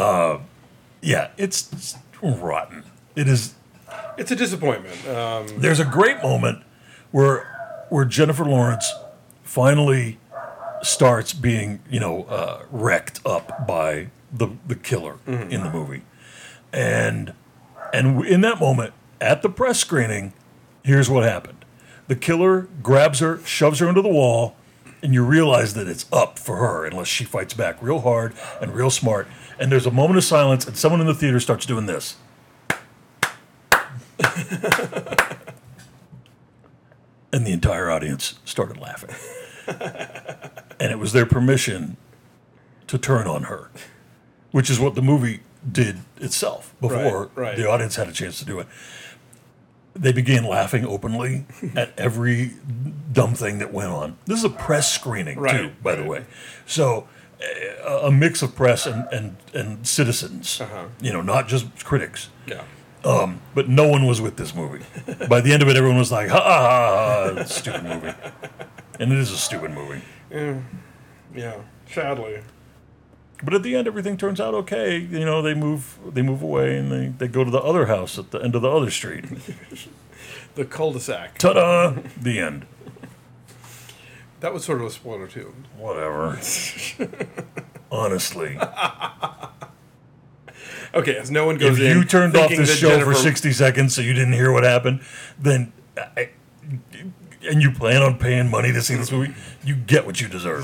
Yeah, it's, it's rotten. It is. It's a disappointment. Um, There's a great moment where where Jennifer Lawrence finally starts being, you know, uh, wrecked up by the the killer in the movie, and and in that moment at the press screening, here's what happened: the killer grabs her, shoves her into the wall, and you realize that it's up for her unless she fights back real hard and real smart. And there's a moment of silence, and someone in the theater starts doing this. And the entire audience started laughing. And it was their permission to turn on her, which is what the movie did itself before Right, right. the audience had a chance to do it. They began laughing openly at every dumb thing that went on. This is a press screening, too, Right, by the right. way. So a, a mix of press and, and, and citizens, Uh-huh. you know, not just critics. yeah. Um, but no one was with this movie. By the end of it, everyone was like, ha ha ha, ha, stupid movie. And it is a stupid movie. Yeah. Sadly. But at the end, everything turns out okay. You know, they move they move away and they, they go to the other house at the end of the other street. The cul-de-sac. Ta-da! The end. That was sort of a spoiler too. Whatever. Honestly. Okay, as no one goes If in. you turned off thinking this that show Jennifer, for sixty seconds so you didn't hear what happened, then... I, and you plan on paying money to see this movie, you get what you deserve.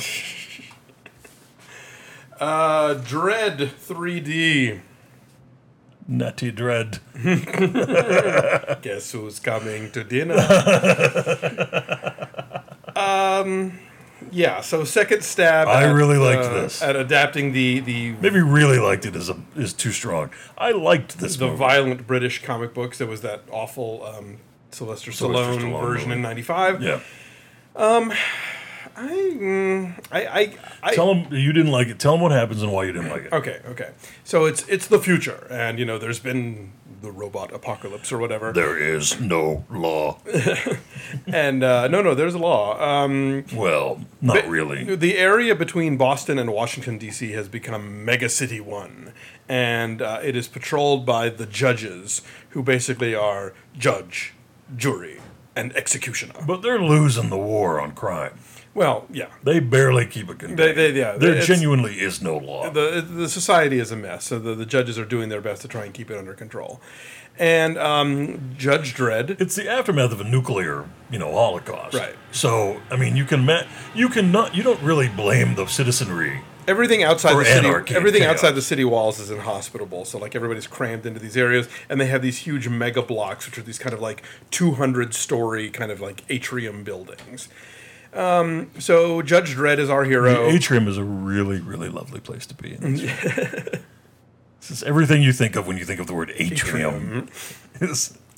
Uh, Dread three D. Nutty Dread. Guess who's coming to dinner? um, yeah. So second stab. I at, really liked uh, this. at adapting the the Maybe really liked it is a, is too strong. I liked this the movie. violent British comic books. There was that awful um, Sylvester, Sylvester Stallone, Stallone version movie. in ninety-five. Yeah. I, mm, I, I, I Tell them you didn't like it. Tell them what happens and why you didn't like it. Okay, okay. So it's it's the future, and you know, there's been the robot apocalypse or whatever. There is no law. And uh, no, no, there's a law. Um, Well, not really. The area between Boston and Washington, D C has become Mega City One, and uh, it is patrolled by the judges, who basically are judge, jury, and executioner. But they're losing the war on crime. Well, yeah. They barely keep it contained. They- they- yeah, there it's- genuinely is no law. The the society is a mess, so the, the judges are doing their best to try and keep it under control. And um, Judge Dredd, It's the aftermath of a nuclear, you know, holocaust. Right. So, I mean, you can ma- you can not you don't really blame the citizenry. everything outside Or the city, anarchy and everything chaos. outside the city walls is inhospitable. So like everybody's crammed into these areas, and they have these huge mega blocks, which are these kind of like two hundred story kind of like atrium buildings. Um, so Judge Dredd is our The hero. atrium is a really, really lovely place to be in. This is everything you think of when you think of the word atrium. Is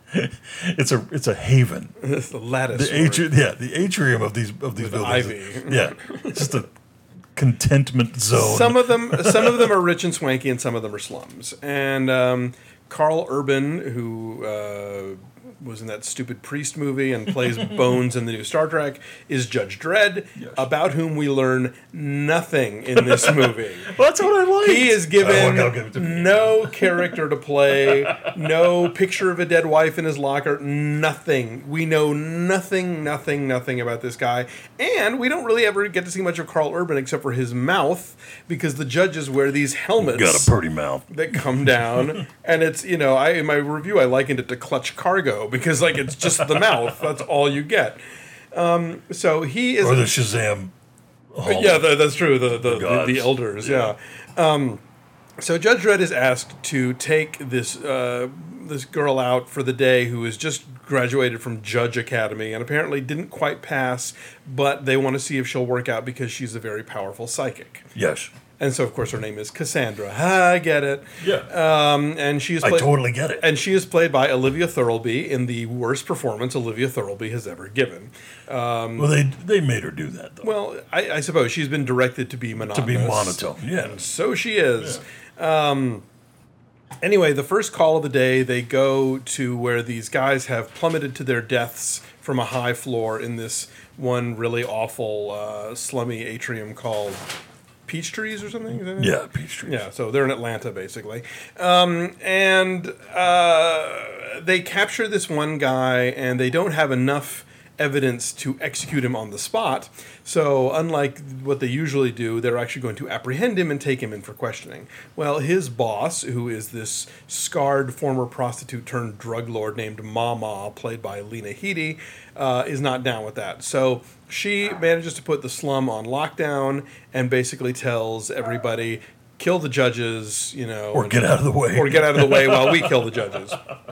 it's a it's a haven. It's the lattice. The atri- yeah, the atrium of these of these With buildings. ivy. Yeah, it's just a contentment zone. Some of them, some of them are rich and swanky, and some of them are slums. And um, Carl Urban, who uh, was in that stupid priest movie and plays Bones in the new Star Trek, is Judge Dredd, Yes. about whom we learn nothing in this movie. Well, that's what I like. He is given I'll give it to me. no character to play, no picture of a dead wife in his locker, nothing. We know nothing, nothing, nothing about this guy. And we don't really ever get to see much of Carl Urban except for his mouth, because the judges wear these helmets Got a pretty mouth. that come down. And it's, you know, I in my review, I likened it to Clutch Cargo, because, like, it's just the mouth. That's all you get. Um, so he is... Or the Shazam. Hall. Yeah, that, that's true. The the, the, gods. the elders, yeah. Um, so Judge Dredd is asked to take this uh, this girl out for the day who has just graduated from Judge Academy and apparently didn't quite pass, but they want to see if she'll work out because she's a very powerful psychic. Yes. And so, of course, her name is Cassandra. Ha, I get it. Yeah. Um, and she is I played, totally get it. and she is played by Olivia Thirlby in the worst performance Olivia Thirlby has ever given. well, they they made her do that though. Well, I, I suppose she's been directed to be monotonous. to be monotone. Yeah. And so she is. Um, anyway, the first call of the day, they go to where these guys have plummeted to their deaths from a high floor in this one really awful, uh, slummy atrium called Peach Trees or something? Is that it? Yeah, Peachtree. Yeah, so they're in Atlanta, basically. Um, and uh, they capture this one guy, and they don't have enough evidence to execute him on the spot. So unlike what they usually do, they're actually going to apprehend him and take him in for questioning. Well, his boss, who is this scarred former prostitute turned drug lord named Mama, played by Lena Headey, uh, is not down with that. So she manages to put the slum on lockdown and basically tells everybody, kill the judges, you know. Or get out of the way. Or get out of the way while we kill the judges.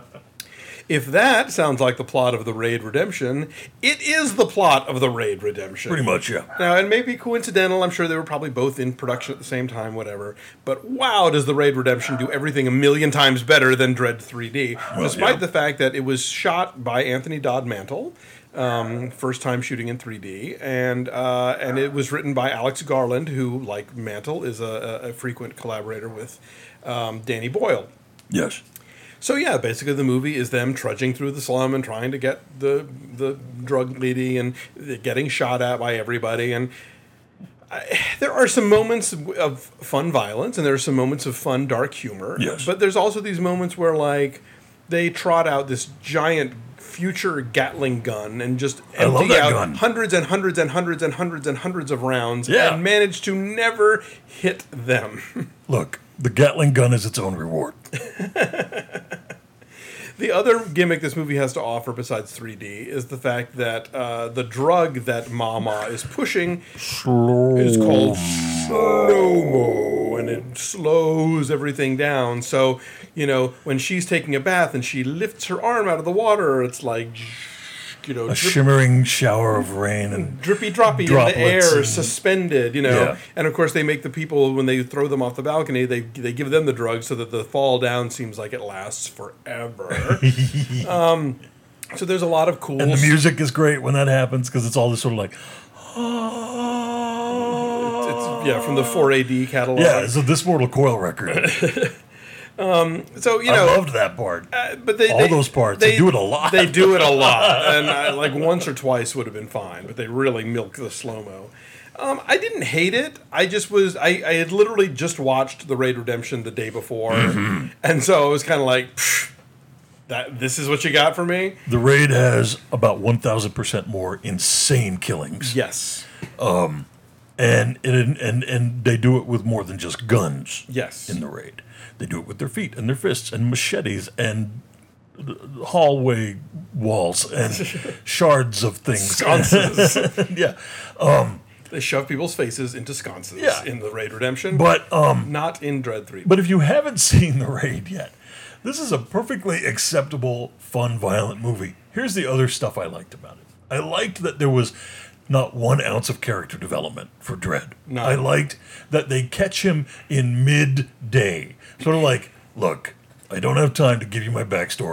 If that sounds like the plot of The Raid Redemption, it is the plot of The Raid Redemption. Pretty much, yeah. Now, it may be coincidental. I'm sure they were probably both in production at the same time, whatever. But wow, does The Raid Redemption do everything a million times better than Dread three D, Well, despite yeah. the fact that it was shot by Anthony Dodd Mantle, um, first time shooting in three D, and uh, and it was written by Alex Garland, who, like Mantle, is a, a frequent collaborator with um, Danny Boyle. Yes. So yeah, basically the movie is them trudging through the slum and trying to get the the drug lady and getting shot at by everybody. And I, there are some moments of fun violence and there are some moments of fun dark humor. Yes. But there's also these moments where like they trot out this giant future Gatling gun and just I love empty that out gun. hundreds and hundreds and hundreds and hundreds and hundreds of rounds Yeah. and manage to never hit them. Look, the Gatling gun is its own reward. The other gimmick this movie has to offer besides three D is the fact that uh, the drug that Mama is pushing is called slow-mo, and it slows everything down. So, you know, when she's taking a bath and she lifts her arm out of the water, it's like, you know, A drip- shimmering shower of rain and drippy droppy in the droplets air, and- suspended, you know. Yeah. And of course, they make the people when they throw them off the balcony, they they give them the drug so that the fall down seems like it lasts forever. um, so there's a lot of cool. and the music is great when that happens because it's all this sort of like, It's, yeah, from the four A D catalog. yeah, it's a This Mortal Coil record. So you I know, loved that part. uh, but they all they- those parts. They, do it a lot. They do it a lot, and uh, like once or twice would have been fine, but they really milk the slow mo. Um, I didn't hate it. I just was. I, I had literally just watched The Raid Redemption the day before, Mm-hmm. and so I was kind of like, "Pfft, "That this is what you got for me." The Raid has about one thousand percent more insane killings. Yes, And, and and and they do it with more than just guns. yes. In the Raid, they do it with their feet and their fists and machetes and hallway walls and shards of things. Sconces. yeah, They shove people's faces into sconces Yeah. in The Raid Redemption, but um, not in Dread three. but if you haven't seen the Raid yet, this is a perfectly acceptable, fun, violent movie. Here's the other stuff I liked about it. I liked that there was not one ounce of character development for Dredd. No. I liked that they catch him in midday. Sort of like, look, I don't have time to give you my backstory.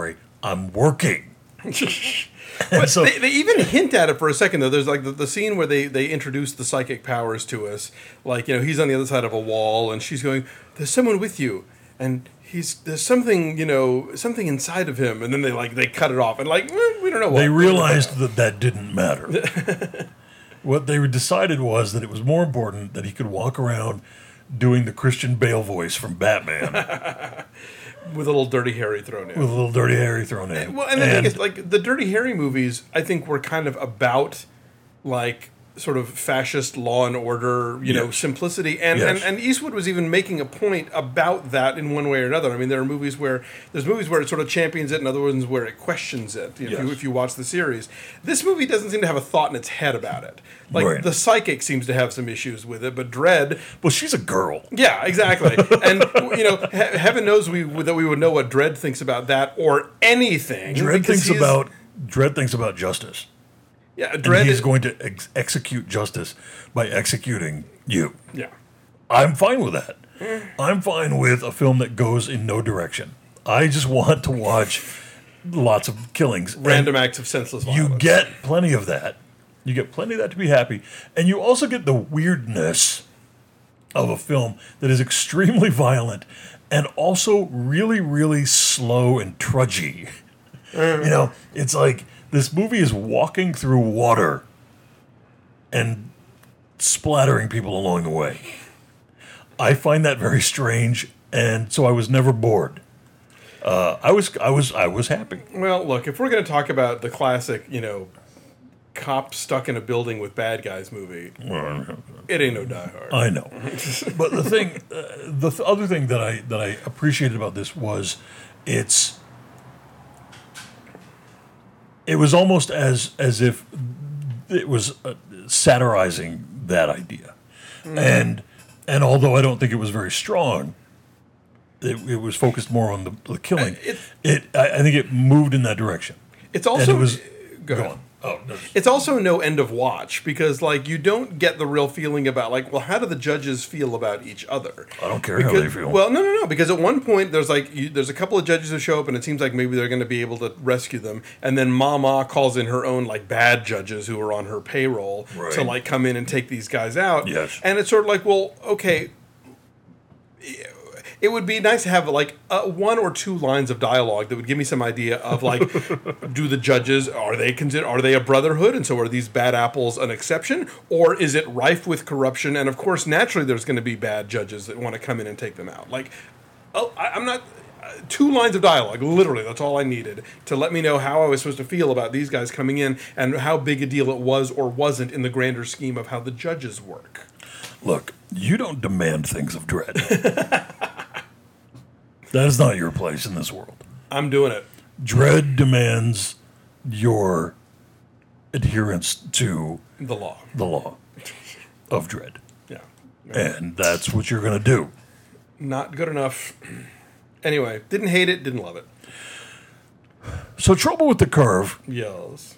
I'm working. But so- they, they even hint at it for a second, though. There's like the, the scene where they, they introduce the psychic powers to us. Like, you know, he's on the other side of a wall, and she's going, "There's someone with you," and he's there's something, you know, something inside of him. And then they like they cut it off, and like eh, we don't know what. They realized that that didn't matter. What they decided was that it was more important that he could walk around doing the Christian Bale voice from Batman with a little Dirty Harry thrown in. with a little Dirty Harry thrown in. Well, and the thing is, like, the Dirty Harry movies, I think, were kind of about, like, sort of fascist law and order, you know, Yes. simplicity. And, Yes. and and Eastwood was even making a point about that in one way or another. I mean, there are movies where, there's movies where it sort of champions it and other ones where it questions it, you know, if, you, Yes. if you watch the series. This movie doesn't seem to have a thought in its head about it. Like, Right. the Psychic seems to have some issues with it, but Dredd... Well, she's a girl. Yeah, exactly. And, you know, he- heaven knows we that we would know what Dredd thinks about that or anything. Dredd because thinks he's- about Dredd thinks about justice. Yeah, And Dredd he's is... going to ex- execute justice by executing you. Yeah. I'm fine with that. I'm fine with a film that goes in no direction. I just want to watch lots of killings. And Random acts of senseless violence. you get plenty of that. You get plenty of that to be happy. And you also get the weirdness of a film that is extremely violent and also really, really slow and trudgy. You know, it's like this movie is walking through water and splattering people along the way. I find that very strange, and so I was never bored. Uh, I was, I was, I was happy. Well, look, if we're going to talk about the classic, you know, cop stuck in a building with bad guys movie, it ain't no Die Hard. I know, but the thing, uh, the th- other thing that I that I appreciated about this was, it's, it was almost as as if it was uh, satirizing that idea, and and although I don't think it was very strong, it, it was focused more on the, the killing. it- It, I, I think it moved in that direction. It's also... and it was Go go ahead. on. Oh, no. It's also no end of watch because, like, you don't get the real feeling about, like, well, how do the judges feel about each other? I don't care how Because- they feel. Well, no, no, no. Because at one point, there's like, you, there's a couple of judges who show up, and it seems like maybe they're going to be able to rescue them. And then Mama calls in her own like bad judges who are on her payroll Right. to like come in and take these guys out. Yes. And it's sort of like, well, okay. It would be nice to have like uh, one or two lines of dialogue that would give me some idea of like, do the judges are they consider are they a brotherhood, and so are these bad apples an exception, or is it rife with corruption? And of course, naturally, there's going to be bad judges that want to come in and take them out. Like, oh, I, I'm not. Uh, two lines of dialogue, literally, that's all I needed to let me know how I was supposed to feel about these guys coming in and how big a deal it was or wasn't in the grander scheme of how the judges work. Look, you don't demand things of Dredd. That is not your place in this world. I'm doing it. Dredd demands your adherence to The law. the law of Dredd. Yeah. And that's what you're going to do. Not good enough. Anyway, didn't hate it, didn't love it. So, Trouble with the Curve, Yes.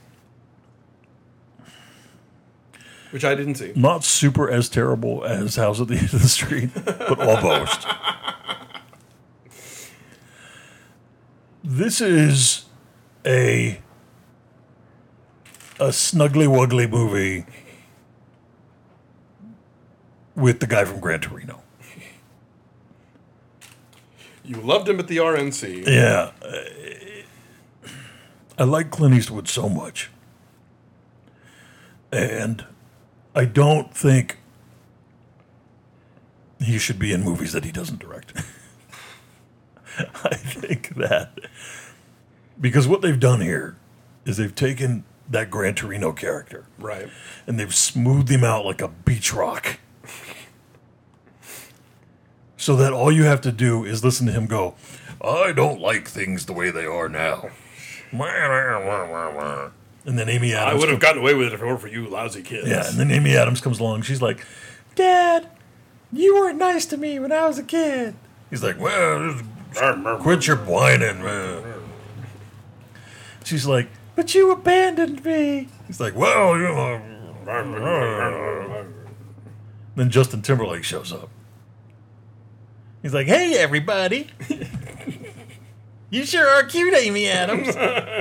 Which I didn't see. not super as terrible as House at the End of the Street, but almost. This is a a snuggly wuggly movie with the guy from Gran Torino. You loved him at the R N C. Yeah. I like Clint Eastwood so much. And I don't think he should be in movies that he doesn't direct. I think that because what they've done here is they've taken that Gran Torino character Right. and they've smoothed him out like a beach rock. So that all you have to do is listen to him go, I don't like things the way they are now. And then Amy Adams. I would have gotten away with it if it weren't for you lousy kids. Yeah, and then Amy Adams comes along. She's like, Dad, you weren't nice to me when I was a kid. He's like, well, just quit your whining, man. She's like, but you abandoned me. He's like, well, you know. Then Justin Timberlake shows up. He's like, hey, everybody. You sure are cute, Amy Adams.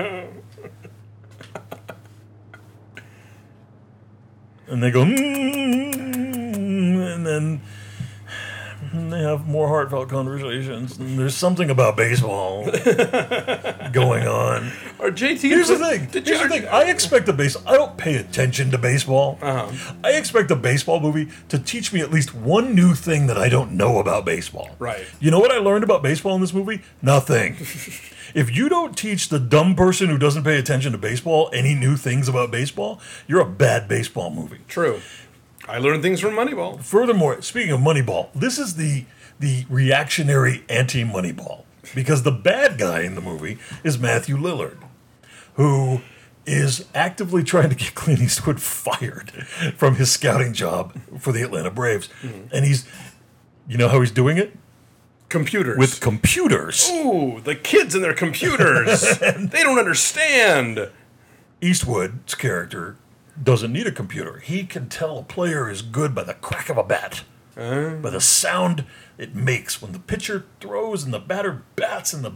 And they go, mm, and then they have more heartfelt conversations. And there's something about baseball going on. Or J T, Here's the thing. Did Here's you, the thing. I expect a base. I don't pay attention to baseball. Uh-huh. I expect a baseball movie to teach me at least one new thing that I don't know about baseball. Right. You know what I learned about baseball in this movie? Nothing. If you don't teach the dumb person who doesn't pay attention to baseball any new things about baseball, you're a bad baseball movie. True. I learned things from Moneyball. Furthermore, speaking of Moneyball, this is the the reactionary anti-Moneyball, because the bad guy in the movie is Matthew Lillard, who is actively trying to get Clint Eastwood fired from his scouting job for the Atlanta Braves. Mm-hmm. And he's, you know how he's doing it? Computers. With computers. Ooh, the kids and their computers. They don't understand. Eastwood's character doesn't need a computer. He can tell a player is good by the crack of a bat, uh. by the sound it makes when the pitcher throws and the batter bats, and the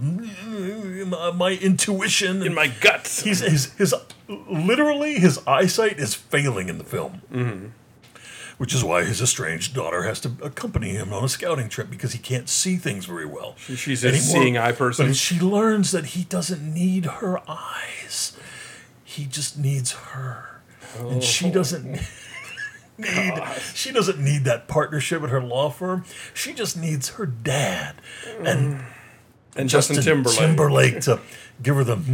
my intuition in my guts. He's his his literally his eyesight is failing in the film, mm-hmm. which is why his estranged daughter has to accompany him on a scouting trip, because he can't see things very well. She's a seeing eye person, but she learns that he doesn't need her eyes; he just needs her. Oh. And she doesn't need God. she doesn't need that partnership at her law firm. She just needs her dad and and Justin, Justin Timberlake. Timberlake to give her the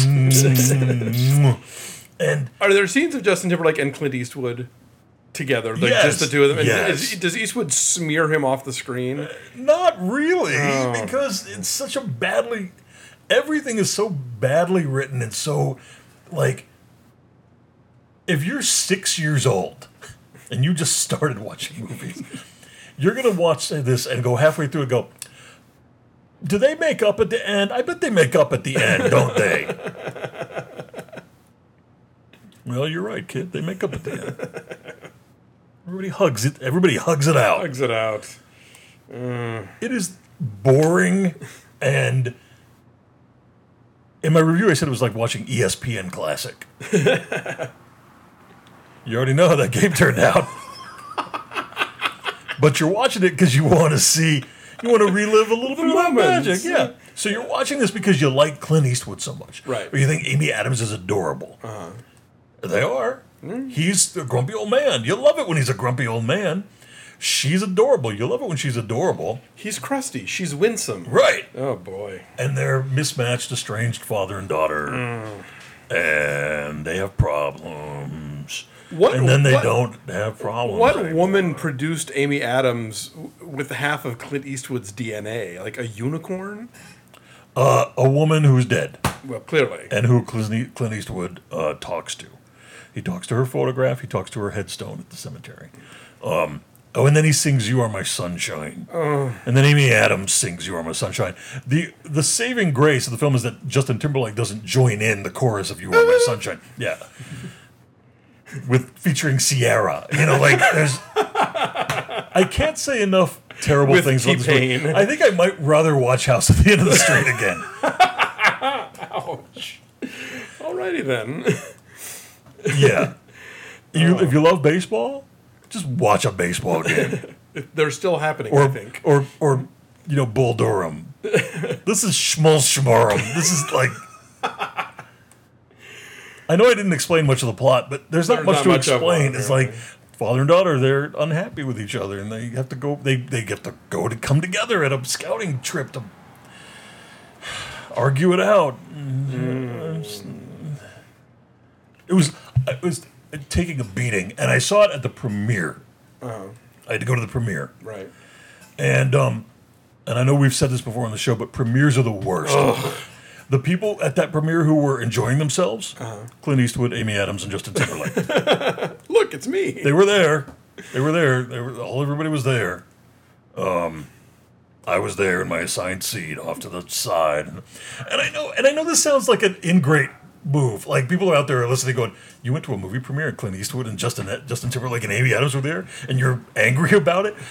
mm, and are there scenes of Justin Timberlake and Clint Eastwood together, like yes, just the two of them? And yes. is, does Eastwood smear him off the screen? Uh, not really, oh. because it's such a badly everything is so badly written and so like. If you're six years old and you just started watching movies, you're going to watch this and go halfway through and go, do they make up at the end? I bet they make up at the end, don't they? Well, you're right, kid. They make up at the end. Everybody hugs it. Everybody hugs it out. Hugs it out. Uh. It is boring, and in my review I said it was like watching E S P N Classic. You already know how that game turned out. But you're watching it because you want to see, you want to relive a little bit of that magic. Yeah. So you're watching this because you like Clint Eastwood so much. Right. Or you think Amy Adams is adorable. Uh-huh. They are. Mm. He's a grumpy old man. You love it when he's a grumpy old man. She's adorable. You love it when she's adorable. He's crusty. She's winsome. Right. Oh, boy. And they're mismatched, estranged father and daughter. Mm. And they have problems. What, and then they what, don't have problems. What anymore. woman produced Amy Adams with half of Clint Eastwood's D N A? Like a unicorn? Uh, a woman who's dead. Well, clearly. And who Clint Eastwood uh, talks to. He talks to her photograph. He talks to her headstone at the cemetery. Um, oh, and then he sings "You Are My Sunshine." Uh, and then Amy Adams sings "You Are My Sunshine." The the saving grace of the film is that Justin Timberlake doesn't join in the chorus of "You Are My Sunshine." Yeah. With featuring Sierra, you know, like there's. I can't say enough terrible With things about this T-Pain. movie. I think I might rather watch House at the End of the Street again. Ouch. Alrighty then. Yeah, you oh. if you love baseball, just watch a baseball game. They're still happening, or, I think. Or or you know, Bull Durham. This is Schmull Schmarm. This is like. I know I didn't explain much of the plot, but there's not there's much not to much explain. It, it's really. like father and daughter, they're unhappy with each other, and they have to go. They they get to go to come together at a scouting trip to argue it out. Mm. It was it was taking a beating, and I saw it at the premiere. Uh-huh. I had to go to the premiere, right? And um, and I know we've said this before on the show, but premieres are the worst. Ugh. The people at that premiere who were enjoying themselves, uh-huh. Clint Eastwood, Amy Adams, and Justin Timberlake. Look, it's me. They were there. They were there. They were, all everybody was there. Um, I was there in my assigned seat off to the side, and, and I know, and I know this sounds like an ingrate move. Like people are out there listening, going, "You went to a movie premiere, and Clint Eastwood and Justin Justin Timberlake and Amy Adams were there, and you're angry about it."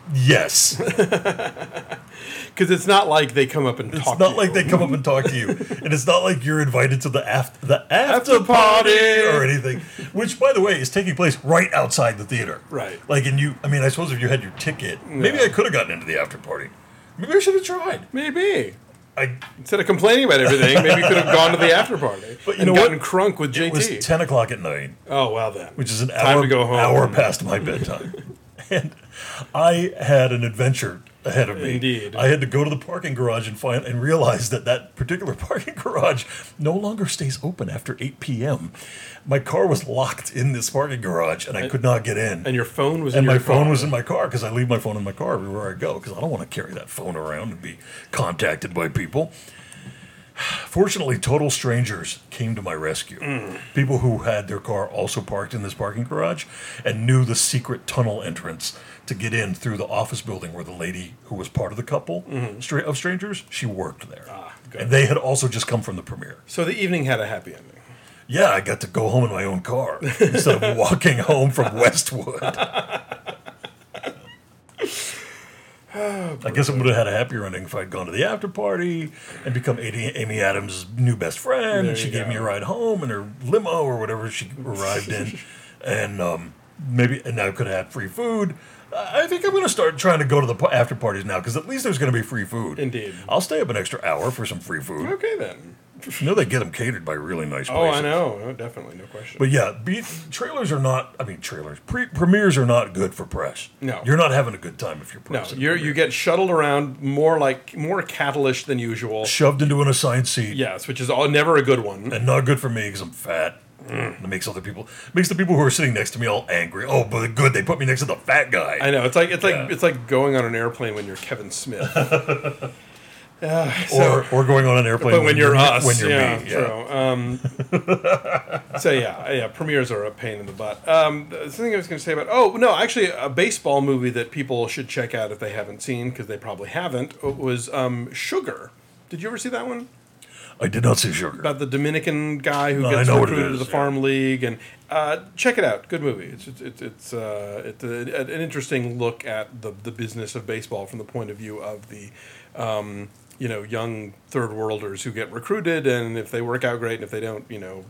Yes. Because it's not like they come up and It's talk not to like you. they come up and talk to you. And it's not like you're invited to the after, the after, After party. party or anything. Which, by the way, is taking place right outside the theater. Right. Like, and you, I mean, I suppose if you had your ticket, maybe Yeah. I could have gotten into the after party. Maybe I should have tried. Maybe. I, Instead of complaining about everything, maybe you could have gone to the after party But you and know gotten what? crunk with J it was T. ten o'clock at night, Oh, well then. which is an Time hour, to go home. hour past my bedtime. And I had an adventure ahead of me. Indeed. I had to go to the parking garage and find and realize that that particular parking garage no longer stays open after eight p.m. My car was locked in this parking garage, and I could not get in. And your phone was And in my your phone car. was in my car because I leave my phone in my car everywhere I go because I don't want to carry that phone around and be contacted by people. Fortunately, total strangers came to my rescue. Mm. People who had their car also parked in this parking garage and knew the secret tunnel entrance to get in through the office building where the lady who was part of the couple stra- of strangers, she worked there. Mm-hmm. Ah, good. And they had also just come from the premiere. So the evening had a happy ending. Yeah, I got to go home in my own car instead of walking home from Westwood. I guess it would have had a happier ending if I'd gone to the after party and become Amy, Amy Adams' new best friend. There And she you gave go. me a ride home in her limo or whatever she arrived in. And um, maybe, and I could have had free food. I think I'm going to start trying to go to the pa- after parties now because at least there's going to be free food. Indeed. I'll stay up an extra hour for some free food. Okay, then. You know they get them catered by really nice places. Oh, I know. No, definitely. No question. But yeah, be, trailers are not. I mean, trailers. Pre, premieres are not good for press. No. you're not having a good time if you're no, press. at a you're, premiere. you get shuttled around more like more cattleish than usual. shoved into an assigned seat, Yes, which is all, never a good one. and not good for me because I'm fat. It makes other people makes the people who are sitting next to me all angry. Oh, but good, they put me next to the fat guy. I know. It's like it's like Yeah. it's like going on an airplane when you're Kevin Smith. Uh, or or going on an airplane But when you're us, when you're yeah, me. true. Um, so yeah, yeah, premieres are a pain in the butt. Um, the thing I was going to say about oh no, actually a baseball movie that people should check out if they haven't seen because they probably haven't was um, Sugar. Did you ever see that one? I did not see Sugar. About the Dominican guy who No, gets I know what it recruited to is, the yeah. farm league, and uh, check it out. Good movie. It's it's it's, it's, uh, it's a, an interesting look at the the business of baseball from the point of view of the. Um, you know, young third worlders who get recruited, and if they work out great, and if they don't, you know,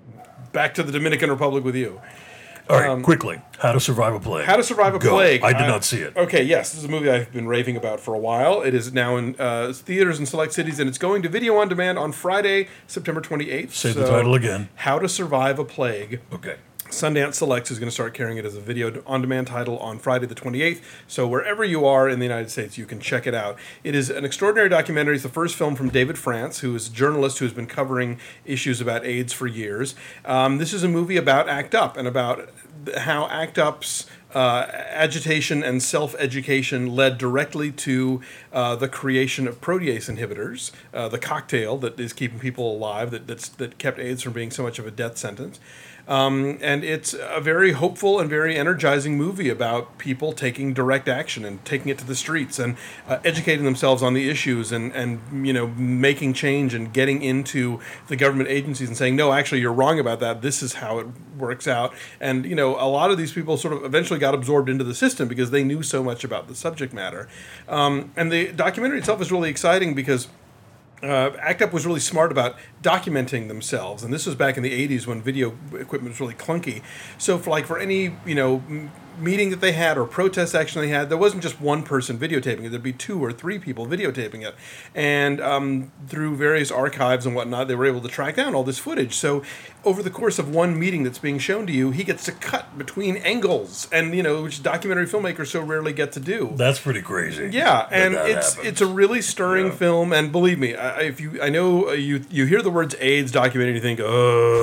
back to the Dominican Republic with you. All right, quickly, How to Survive a Plague. How to Survive a Go. Plague. I did not see it. Okay, yes, this is a movie I've been raving about for a while. It is now in uh, theaters in select cities, and it's going to video on demand on Friday, September twenty-eighth. Say the title again. How to Survive a Plague. Okay. Sundance Selects is going to start carrying it as a video on demand title on Friday the twenty-eighth. So wherever you are in the United States, you can check it out. It is an extraordinary documentary. It's the first film from David France, who is a journalist who has been covering issues about AIDS for years. Um, this is a movie about ACT UP and about how ACT UP's uh, agitation and self-education led directly to uh, the creation of protease inhibitors, uh, the cocktail that is keeping people alive, that that's, that kept AIDS from being so much of a death sentence. Um, and it's a very hopeful and very energizing movie about people taking direct action and taking it to the streets and uh, educating themselves on the issues and, and, you know, making change and getting into the government agencies and saying, no, actually, you're wrong about that. This is how it works out. And, you know, a lot of these people sort of eventually got absorbed into the system because they knew so much about the subject matter. Um, and the documentary itself is really exciting because Uh, ACT UP was really smart about documenting themselves, and this was back in the eighties when video equipment was really clunky. So, for like for any you know m- meeting that they had or protest action they had, there wasn't just one person videotaping it. There'd be two or three people videotaping it, and um, through various archives and whatnot, they were able to track down all this footage. So, over the course of one meeting that's being shown to you, he gets to cut between angles, and you know which documentary filmmakers so rarely get to do. That's pretty crazy. Yeah, that and that it's happens. it's a really stirring Yeah. film, and believe me, I, if you I know uh, you you hear the words AIDS documentary, and you think,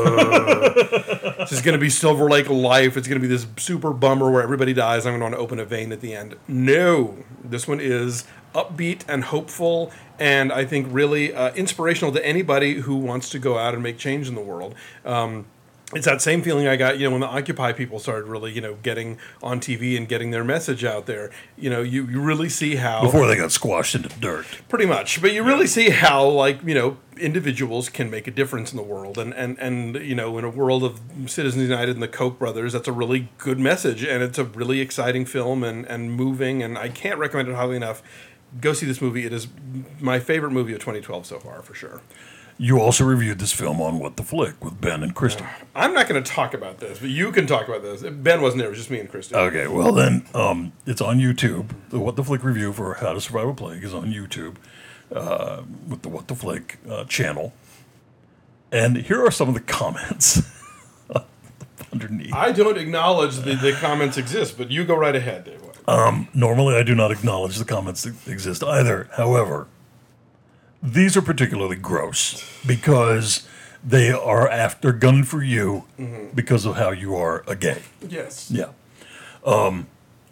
oh, this is going to be Silver Lake Life. It's going to be this super bummer where everybody dies. I'm going to open a vein at the end. No, this one is upbeat and hopeful, and I think really uh, inspirational to anybody who wants to go out and make change in the world. Um, it's that same feeling I got, you know, when the Occupy people started really, you know, getting on T V and getting their message out there. You know, you, you really see how... Before they got squashed into dirt. Pretty much. But you really see how, like, you know, individuals can make a difference in the world. And, and, and you know, in a world of Citizens United and the Koch brothers, that's a really good message. And it's a really exciting film and, and moving. And I can't recommend it highly enough. Go see this movie. It is my favorite movie of twenty twelve so far, for sure. You also reviewed this film on What the Flick with Ben and Christy. I'm not going to talk about this, but you can talk about this. Ben wasn't there. It was just me and Christy. Okay, well then, um, it's on YouTube. The What the Flick review for How to Survive a Plague is on YouTube uh, with the What the Flick uh, channel. And here are some of the comments underneath. I don't acknowledge the, the comments exist, but you go right ahead, Dave. Um, normally, I do not acknowledge the comments that exist either. However, these are particularly gross because they are after gun for you mm-hmm. because of how you are a gay. Yes. Yeah. Um,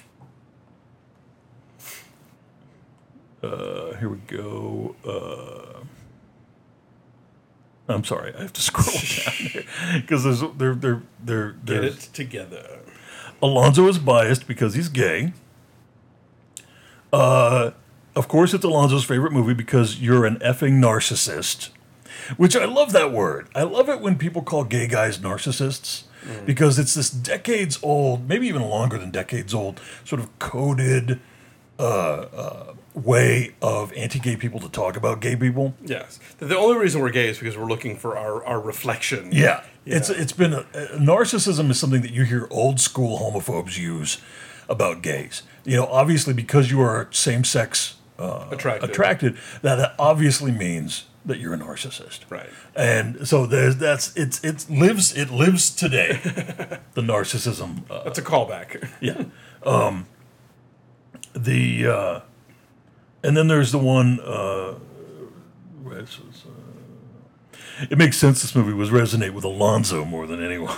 uh, here we go. Uh, I'm sorry, I have to scroll down here because there's they're they're they're get it together. Alonzo is biased because he's gay. Uh, of course, it's Alonzo's favorite movie because you're an effing narcissist, which I love that word. I love it when people call gay guys narcissists mm. because it's this decades old, maybe even longer than decades old, sort of coded uh, uh, way of anti-gay people to talk about gay people. Yes. The only reason we're gay is because we're looking for our, our reflection. Yeah. yeah. It's it's been a, a, narcissism is something that you hear old school homophobes use about gays. You know, obviously because you are same-sex uh, attracted. attracted, that obviously means that you're a narcissist. Right. And so there's that's it's it lives it lives today. The narcissism. Uh, That's a callback. Yeah. Um, the uh, and then there's the one. Uh, was, uh, it makes sense this movie was resonate with Alonzo more than anyone.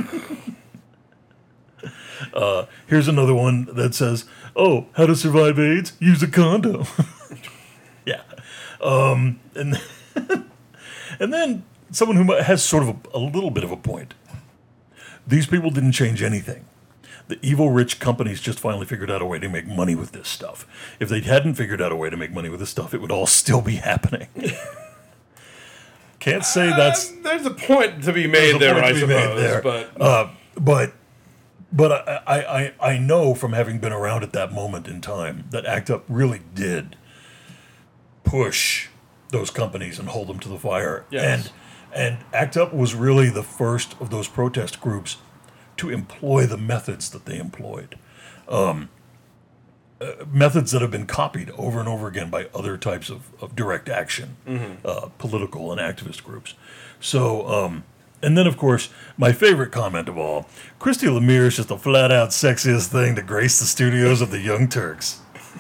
uh, here's another one that says, "Oh, how to survive AIDS? Use a condom." Yeah. Um, and and then someone who has sort of a, a little bit of a point. These people didn't change anything. The evil rich companies just finally figured out a way to make money with this stuff. If they hadn't figured out a way to make money with this stuff, it would all still be happening. Can't say that's... Uh, there's a point to be made there, I suppose. There. But uh, but, but I, I, I, I know from having been around at that moment in time that ACT UP really did push those companies and hold them to the fire. Yes. And, and ACT UP was really the first of those protest groups to employ the methods that they employed. Um, uh, methods that have been copied over and over again by other types of, of direct action, mm-hmm. uh, political and activist groups. So, um, and then, of course, my favorite comment of all, Christy Lemire is just the flat-out sexiest thing to grace the studios of the Young Turks.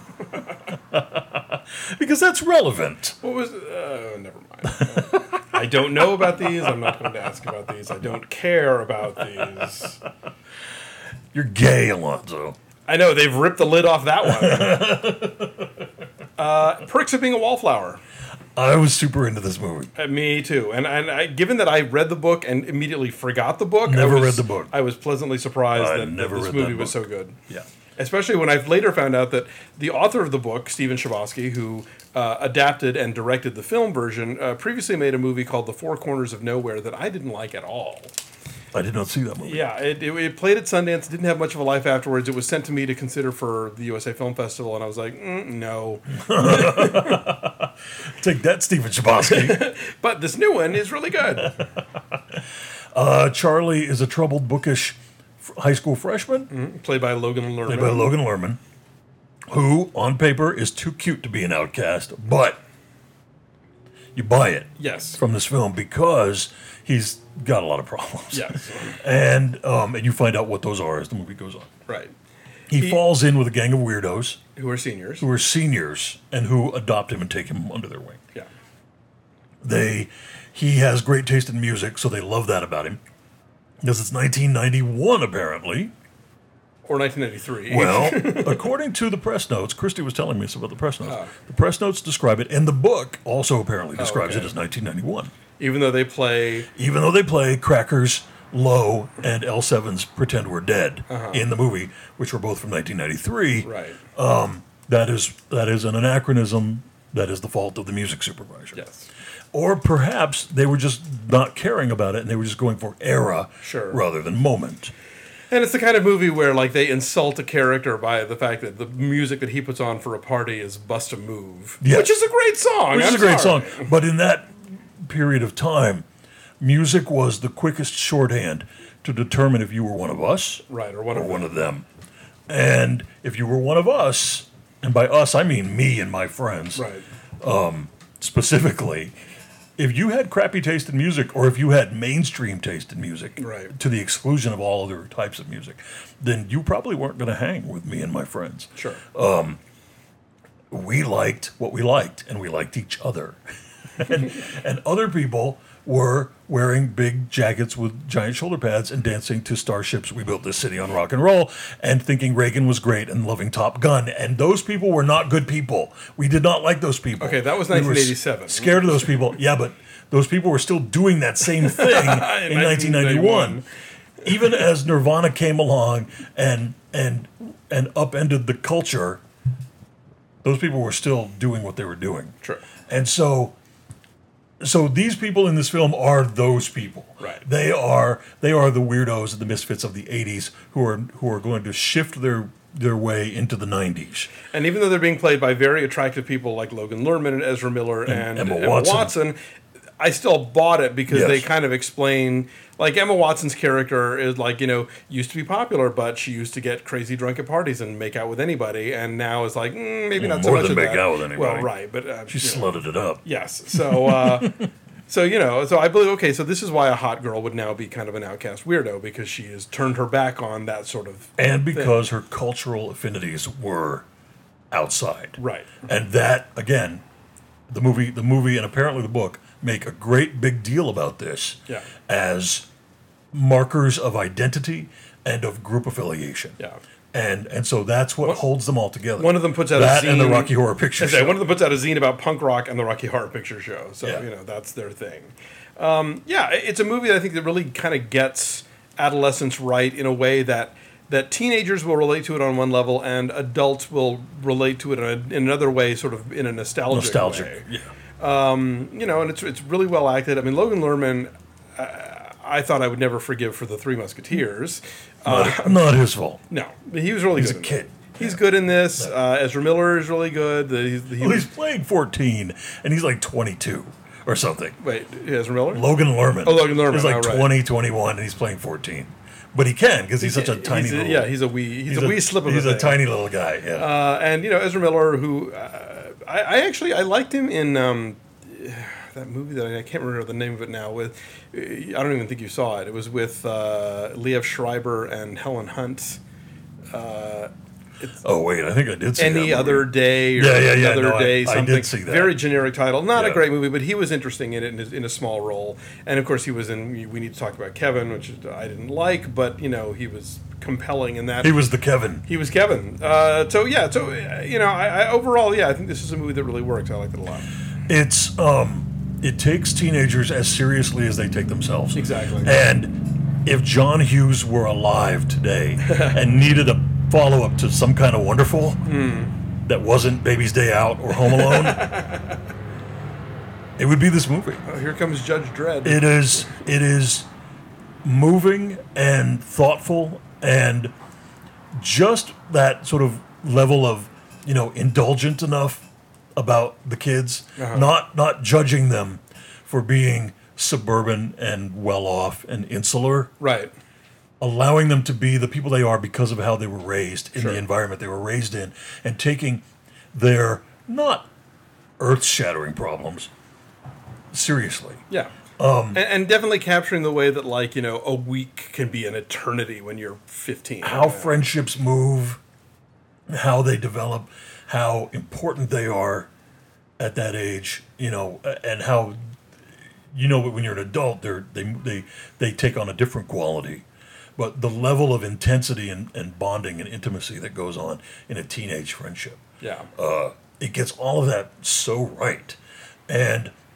Because that's relevant. What was... Uh, never mind. I don't know about these. I'm not going to ask about these. I don't care about these. You're gay, Alonzo. I know. They've ripped the lid off that one. uh, Perks of Being a Wallflower. I was super into this movie. Uh, me too. And and I, given that I read the book and immediately forgot the book, never I was, read the book. I was pleasantly surprised I that, never that this read movie that was book. so good. Yeah. Especially when I later found out that the author of the book, Stephen Chbosky, who uh, adapted and directed the film version, uh, previously made a movie called The Four Corners of Nowhere that I didn't like at all. I did not see that movie. Yeah, it, it, it played at Sundance, didn't have much of a life afterwards. It was sent to me to consider for the U S A Film Festival, and I was like, mm, no. Take that, Stephen Chbosky. But this new one is really good. uh, Charlie is a troubled, bookish high school freshman. Mm-hmm. Played by Logan Lerman. Played by Logan Lerman, who, on paper, is too cute to be an outcast, but you buy it yes. from this film because he's got a lot of problems. Yes. and, um, and you find out what those are as the movie goes on. Right. He, he falls in with a gang of weirdos. Who are seniors. Who are seniors and who adopt him and take him under their wing. Yeah. They, he has great taste in music, so they love that about him. Because it's nineteen ninety-one, apparently. Or nineteen ninety-three. Well, according to the press notes, Christy was telling me about the press notes. Oh. The press notes describe it, and the book also apparently describes oh, okay. it as nineteen ninety-one. Even though they play... Even though they play Crackers Low and L seven's Pretend We're Dead Uh-huh. in the movie, which were both from nineteen ninety-three. Right. That is that is an anachronism. That is the fault of the music supervisor. Yes. Or perhaps they were just not caring about it and they were just going for era Sure. rather than moment. And it's the kind of movie where like they insult a character by the fact that the music that he puts on for a party is "Bust a Move," Yes. which is a great song. Which is I'm a great sorry. song. But in that period of time, music was the quickest shorthand to determine if you were one of us Right, or one or of one of them. And if you were one of us, and by us I mean me and my friends Right. specifically, if you had crappy taste in music or if you had mainstream taste in music Right. to the exclusion of all other types of music, then you probably weren't going to hang with me and my friends. Sure. We liked what we liked, and we liked each other. and, and other people were wearing big jackets with giant shoulder pads and dancing to Starships, We Built This City on Rock and Roll, and thinking Reagan was great and loving Top Gun. And those people were not good people. We did not like those people. Okay, that was We were nineteen eighty-seven. s- Scared of those people. Yeah, but those people were still doing that same thing in nineteen ninety-one. Even as Nirvana came along and and and upended the culture, those people were still doing what they were doing. True. And so so these people in this film are those people. Right. They are they are the weirdos and the misfits of the eighties who are who are going to shift their their way into the nineties. And even though they're being played by very attractive people like Logan Lerman and Ezra Miller and, Emma Emma, Watson. Watson. I still bought it because Yes. they kind of explain, like Emma Watson's character is like, you know, used to be popular, but she used to get crazy drunk at parties and make out with anybody, and now is like, mm, maybe Well, not so more much than of make that. out with anybody. Well, right, but uh, She you know. slutted it up. Yes. So, uh, so you know, so I believe. Okay, so this is why a hot girl would now be kind of an outcast weirdo because she has turned her back on that sort of. And because her cultural affinities were outside. Right. And that again, the movie the movie and apparently the book make a great big deal about this Yeah. as markers of identity and of group affiliation. Yeah. And and so that's what holds them all together. One of them puts out that a zine, and the Rocky Horror Picture I say, Show. One of them puts out a zine about punk rock and the Rocky Horror Picture Show. So Yeah. you know that's their thing. Um, yeah, it's a movie that I think that really kind of gets adolescence right in a way that that teenagers will relate to it on one level and adults will relate to it in, a, in another way, sort of in a nostalgic, Nostalgic. way. Yeah. You know, and it's it's really well acted. I mean, Logan Lerman, uh, I thought I would never forgive for the Three Musketeers. Not, not his fault. No, but he was really He's good. a in kid. it. He's good in this. Uh, Ezra Miller is really good. The, he's, the, he Well, was, he's playing fourteen and he's like twenty-two or something. wait, Ezra Miller? Logan Lerman. Oh, Logan Lerman, He's like oh, right. twenty, twenty-one, and he's playing fourteen. But he can because he's such a tiny He's a- little. yeah, he's a wee. He's, a wee slip of He's a, a thing. tiny little guy. Yeah. Uh, and you know Ezra Miller, who uh, I, I actually I liked him in um, that movie that I, I can't remember the name of it now. With uh, I don't even think you saw it. It was with uh, Liev Schreiber and Helen Hunt. oh wait, I think I did see Any that other movie. day or Yeah, yeah, yeah, another no, I- day, I did something. see that. Very generic title. Not a Yeah. great movie, but he was interesting in it in, his, in a small role. And of course, he was in. We need to talk about Kevin, which I didn't like, but you know he was compelling in that. He was the Kevin. He was Kevin. Uh, so yeah, so uh, you know, I, I overall, yeah, I think this is a movie that really works. I liked it a lot. It's um, it takes teenagers as seriously as they take themselves. Exactly. And if John Hughes were alive today and needed a follow up to some kind of wonderful Hmm. that wasn't Baby's Day Out or Home Alone, it would be this movie. Oh, here comes Judge Dredd. It is it is moving and thoughtful and just that sort of level of, you know, indulgent enough about the kids, Uh-huh. not not judging them for being suburban and well off and insular, right. allowing them to be the people they are because of how they were raised in Sure. the environment they were raised in, and taking their not earth-shattering problems seriously. Yeah. Um, and, and definitely capturing the way that, like, you know, a week can be an eternity when you're fifteen. How friendships move, how they develop, how important they are at that age, you know, and how, you know, when you're an adult, they're, they they they take on a different quality. But the level of intensity and, and bonding and intimacy that goes on in a teenage friendship, Yeah. uh, it gets all of that so right. And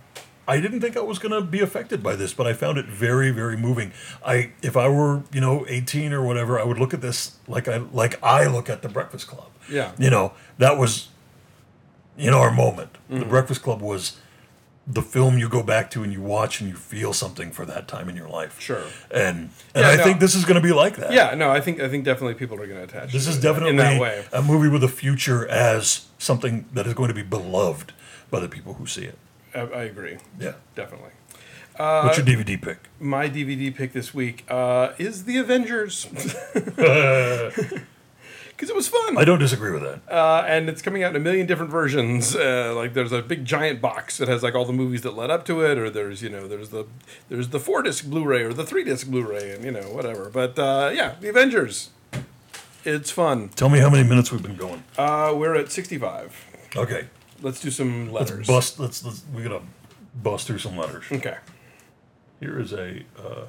I didn't think I was going to be affected by this, but I found it very, very moving. I, if I were, you know, eighteen or whatever, I would look at this like I, like I look at The Breakfast Club. Yeah. You know, that was, in our moment. Mm-hmm. The Breakfast Club was the film you go back to and you watch and you feel something for that time in your life. Sure. And and Yeah, I no. think this is going to be like that. Yeah, no, I think I think definitely people are going to attach. This to is it definitely in that way. a movie with a future as something that is going to be beloved by the people who see it. I, I agree. Yeah. Definitely. What's your D V D pick? My D V D pick this week uh, is The Avengers. Because it was fun. I don't disagree with that. Uh, and it's coming out in a million different versions. Uh, like there's a big giant box that has like all the movies that led up to it, or there's you know there's the there's the four disc Blu-ray or the three disc Blu-ray, and you know whatever. But uh, yeah, The Avengers. It's fun. Tell me how many minutes we've been going. Uh, we're at sixty-five. Okay. Let's do some Let's letters. bust. Let's. let's we gotta bust through some letters. Okay. Here is a. Uh,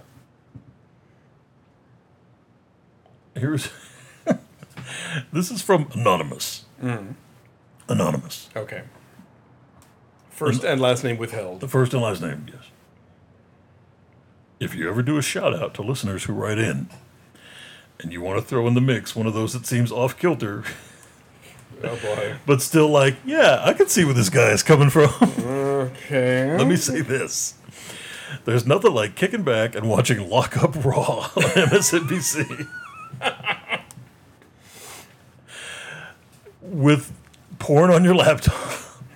here's. This is from Anonymous. Mm. Anonymous. Okay. First and last name withheld. The first and last name, yes. If you ever do a shout out to listeners who write in, and you want to throw in the mix one of those that seems off kilter, Oh boy. but still like, yeah, I can see where this guy is coming from. Okay. Let me say this. There's nothing like kicking back and watching Lock Up Raw on M S N B C. With porn on your laptop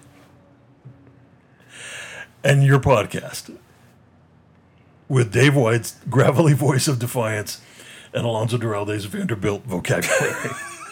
and your podcast. With Dave White's gravelly voice of defiance and Alonzo Duralde's Vanderbilt vocabulary.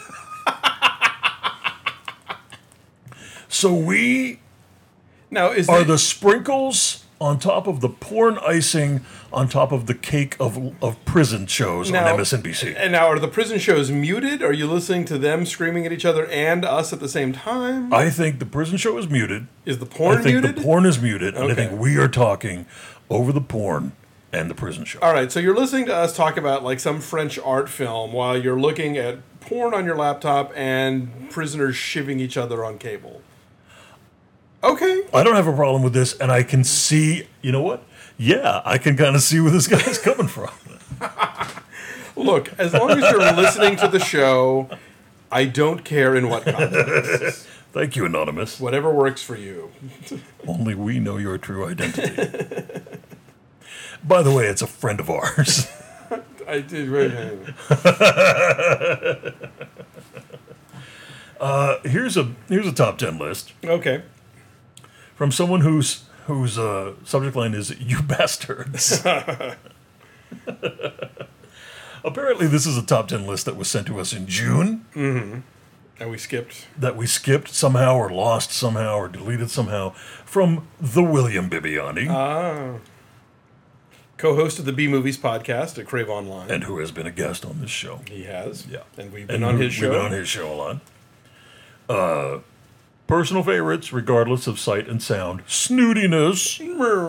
So we Now is are it- the sprinkles on top of the porn icing on top of the cake of of prison shows Now- on M S N B C. And now, are the prison shows muted? Are you listening to them screaming at each other and us at the same time? I think the prison show is muted. Is the porn I think muted? the porn is muted, and I Okay. think we are talking over the porn and the prison show. All right, so you're listening to us talk about like some French art film while you're looking at porn on your laptop and prisoners shivving each other on cable. Okay. I don't have a problem with this, and I can see, you know what? Yeah, I can kind of see where this guy's coming from. Look, as long as you're listening to the show, I don't care in what context. Thank you, Anonymous. Whatever works for you. Only we know your true identity. By the way, it's a friend of ours. I did. Uh, here's a here's a top ten list Okay. from someone whose whose uh, subject line is "You bastards." Apparently, this is a top ten list that was sent to us in June And we skipped. that we skipped somehow, or lost somehow, or deleted somehow from the William Bibiani, Ah. Co-host of the B Movies podcast at Crave Online. and who has been a guest on this show. He has. Yeah, And we've been And on we- his show. We've been on his show a lot. Uh, personal favorites, regardless of sight and sound. Snootiness.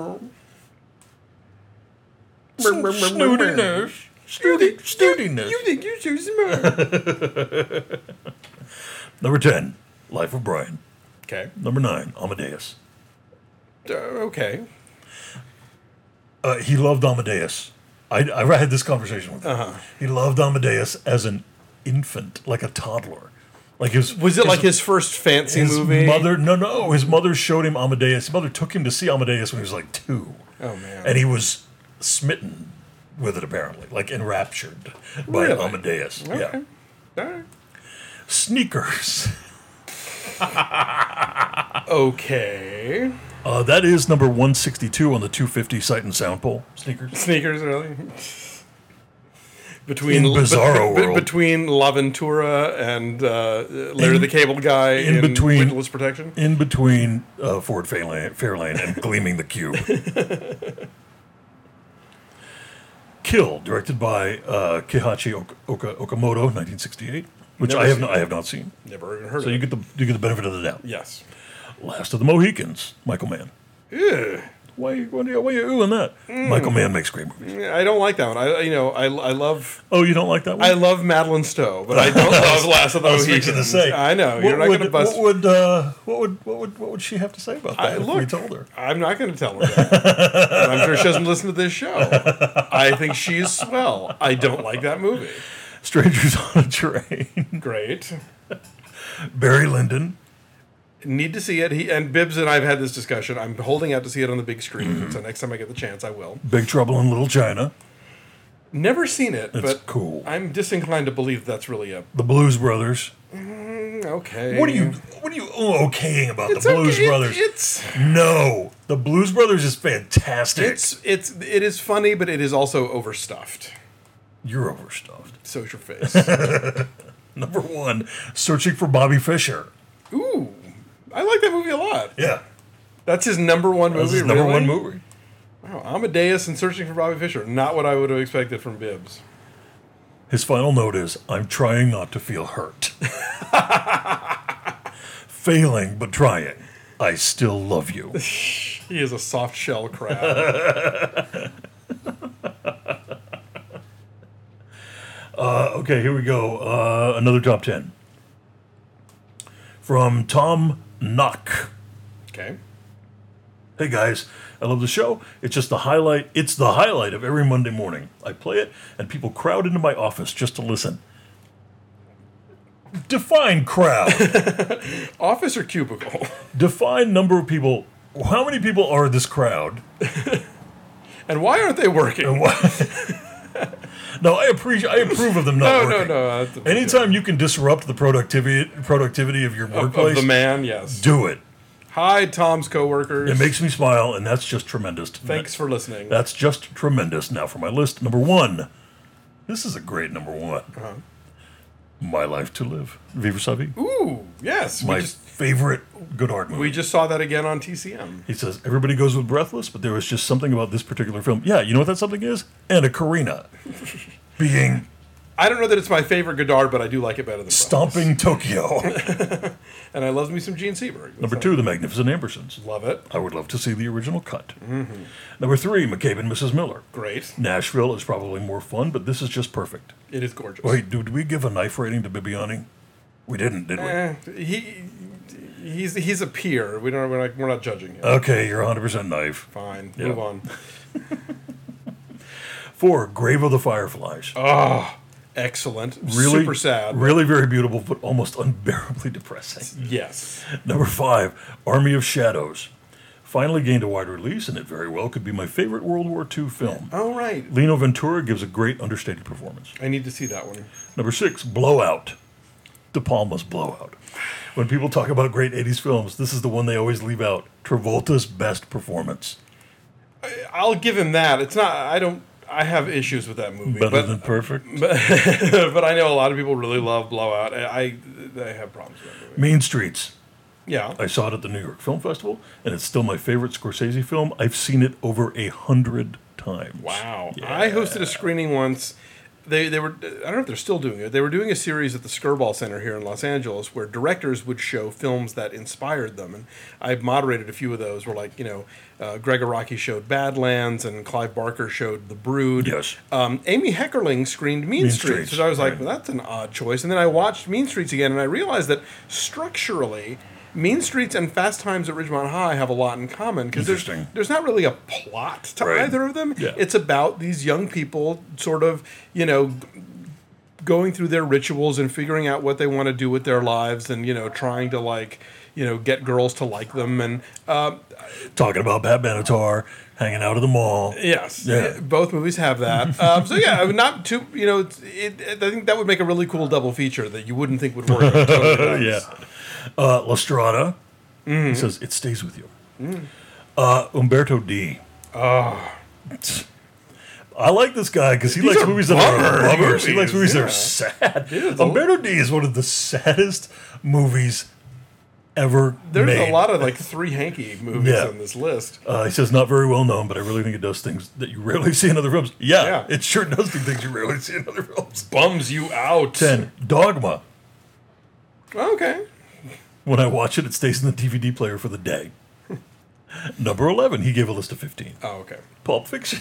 Snootiness. Snooty, snootiness. You think you're so smart. Number ten, Life of Brian. Okay. Number nine, Amadeus. Uh, okay. Uh, he loved Amadeus. I, I had this conversation with him. Uh-huh. He loved Amadeus as an infant, like a toddler. Like his Was it like his first fancy his movie? mother? No, no. His mother showed him Amadeus. His mother took him to see Amadeus when he was like two. Oh, man. And he was smitten with it, apparently, like enraptured by Really? Amadeus. Okay. Yeah. All right. Sneakers. Okay. Uh, that is number one sixty-two on the two fifty Sight and Sound poll. Sneakers. Sneakers, really? Between In Bizarro be- be- World. between L'Aventura and uh, Larry In- the Cable Guy in in, between- Witness Protection. In between uh, Ford Fairlane, Fairlane and Gleaming the Cube. Kill, directed by uh, Kihachi Ok- Oka- Okamoto, nineteen sixty-eight, which Never I have seen no, I have not seen. Never even heard So of you it. get the you get the benefit of the doubt. Yes. Last of the Mohicans, Michael Mann. Ugh. Why, why, why are you oohing that? Mm. Michael Mann makes great movies. I don't like that one. I you know I, I love Oh, you don't like that one? I love Madeline Stowe, but I don't love Last of the I was fixing to Mohicans. say. I know What you're not would, going to bust. What would, uh, what would what would what would she have to say about that I, if look, we told her? I'm not going to tell her that. I'm sure she doesn't listen to this show. I think she's swell. I don't like that movie. Strangers on a Train. Great. Barry Lyndon. Need to see it. He and Bibbs and I have had this discussion. I'm holding out to see it on the big screen. So next time I get the chance, I will. Big Trouble in Little China. Never seen it, It's but cool. I'm disinclined to believe that's really a The Blues Brothers. okay. What are you what are you okaying about It's the Blues okay. Brothers? It's No, the Blues Brothers is fantastic. it's it's it is funny, but it is also overstuffed. You're overstuffed. So's your face. Number one, Searching for Bobby Fischer. Ooh, I like that movie a lot. Yeah, That's his number one movie. that's his number really? one movie. Wow, Amadeus and Searching for Bobby Fischer. Not what I would have expected from Bibbs. His final note is, "I'm trying not to feel hurt. Failing but trying. I still love you." He is a soft shell crab. Uh, okay, here we go. Uh, another top ten. From Tom Knock. Okay. Hey guys, I love the show. It's just the highlight. It's the highlight of every Monday morning. I play it, and people crowd into my office just to listen. Define crowd. Office or cubicle? Define number of people. How many people are this crowd? And why aren't they working? And what? No, I appreciate. I approve of them not No, no, working. no. that's a- Anytime you can disrupt the productivity productivity of your Of, workplace, of the man, yes. do it. Hi, Tom's coworkers. It makes me smile, and that's just tremendous. Thanks for listening. That's just tremendous. Now for my list, number one. This is a great number one. Uh-huh. My Life to Live. Viva sa vie. Ooh, yes. My We just, favorite Godard movie. we just saw that again on T C M. He says, everybody goes with Breathless, but there was just something about this particular film. Yeah, you know what that something is? Anna Karina. Being I don't know that it's my favorite Godard, but I do like it better than stomping Tokyo. Brothers. And I love me some Gene Seberg. Number two, The Magnificent Ambersons. Love it. I would love to see the original cut. Mm-hmm. Number three, McCabe and Missus Miller. Great. Nashville is probably more fun, but this is just perfect. It is gorgeous. Wait, did we give a knife rating to Bibiani? We didn't, did we? Eh, he he's he's a peer. We don't we're not, we're not judging him. Okay, you're one hundred percent knife. Fine. Yeah. Move on. Four, Grave of the Fireflies. Oh, excellent. really, Super sad. Really very beautiful, but almost unbearably depressing. Yes. Number five, Army of Shadows. Finally gained a wide release, and it very well could be my favorite World War Two film. Oh, right. Lino Ventura gives a great understated performance. I need to see that one. Number six, Blowout. De Palma's Blowout. When people talk about great eighties films, this is the one they always leave out. Travolta's best performance. I'll give him that. It's not. I don't. I have issues with that movie. Better but, than perfect. but, but I know a lot of people really love Blowout. I I, I have problems with that movie. Mean Streets. Yeah. I saw it at the New York Film Festival, and it's still my favorite Scorsese film. I've seen it over a hundred times. Wow. Yeah. I hosted a screening once. They they were I don't know if they're still doing it. They were doing a series at the Skirball Center here in Los Angeles where directors would show films that inspired them, and I moderated a few of those. Where like you know, uh, Greg Araki showed Badlands, and Clive Barker showed The Brood. Yes. Um, Amy Heckerling screened Mean, Mean Streets, Streets, which I was like, right. well, that's an odd choice. And then I watched Mean Streets again, and I realized that structurally, Mean Streets and Fast Times at Ridgemont High have a lot in common because there's, Interesting. there's not really a plot to Right. either of them. Yeah. It's about these young people sort of, you know, g- going through their rituals and figuring out what they want to do with their lives and, you know, trying to, like, you know, get girls to like them. And uh, Talking about Pat Benatar, hanging out at the mall. yes, Yeah. both movies have that. um, so, yeah, not too, you know, it's, it, it, I think that would make a really cool double feature that you wouldn't think would work. but totally does. Yeah. Uh, La Strada. Mm-hmm. He says, it stays with you. Mm. Uh, Umberto D. Oh. I like this guy because he These likes are movies that are bummer bummers. He likes movies movies, that yeah. are sad. is a- Umberto D is one of the saddest movies ever There's made. a lot of, like, three hanky movies Yeah. on this list. Uh, he says, not very well known, but I really think it does things that you rarely see in other films. Yeah, Yeah. it sure does do things you rarely see in other films. Bums you out. ten. Dogma. Okay. When I watch it, it stays in the D V D player for the day. Number eleven, he gave a list of fifteen. Oh, okay. Pulp Fiction.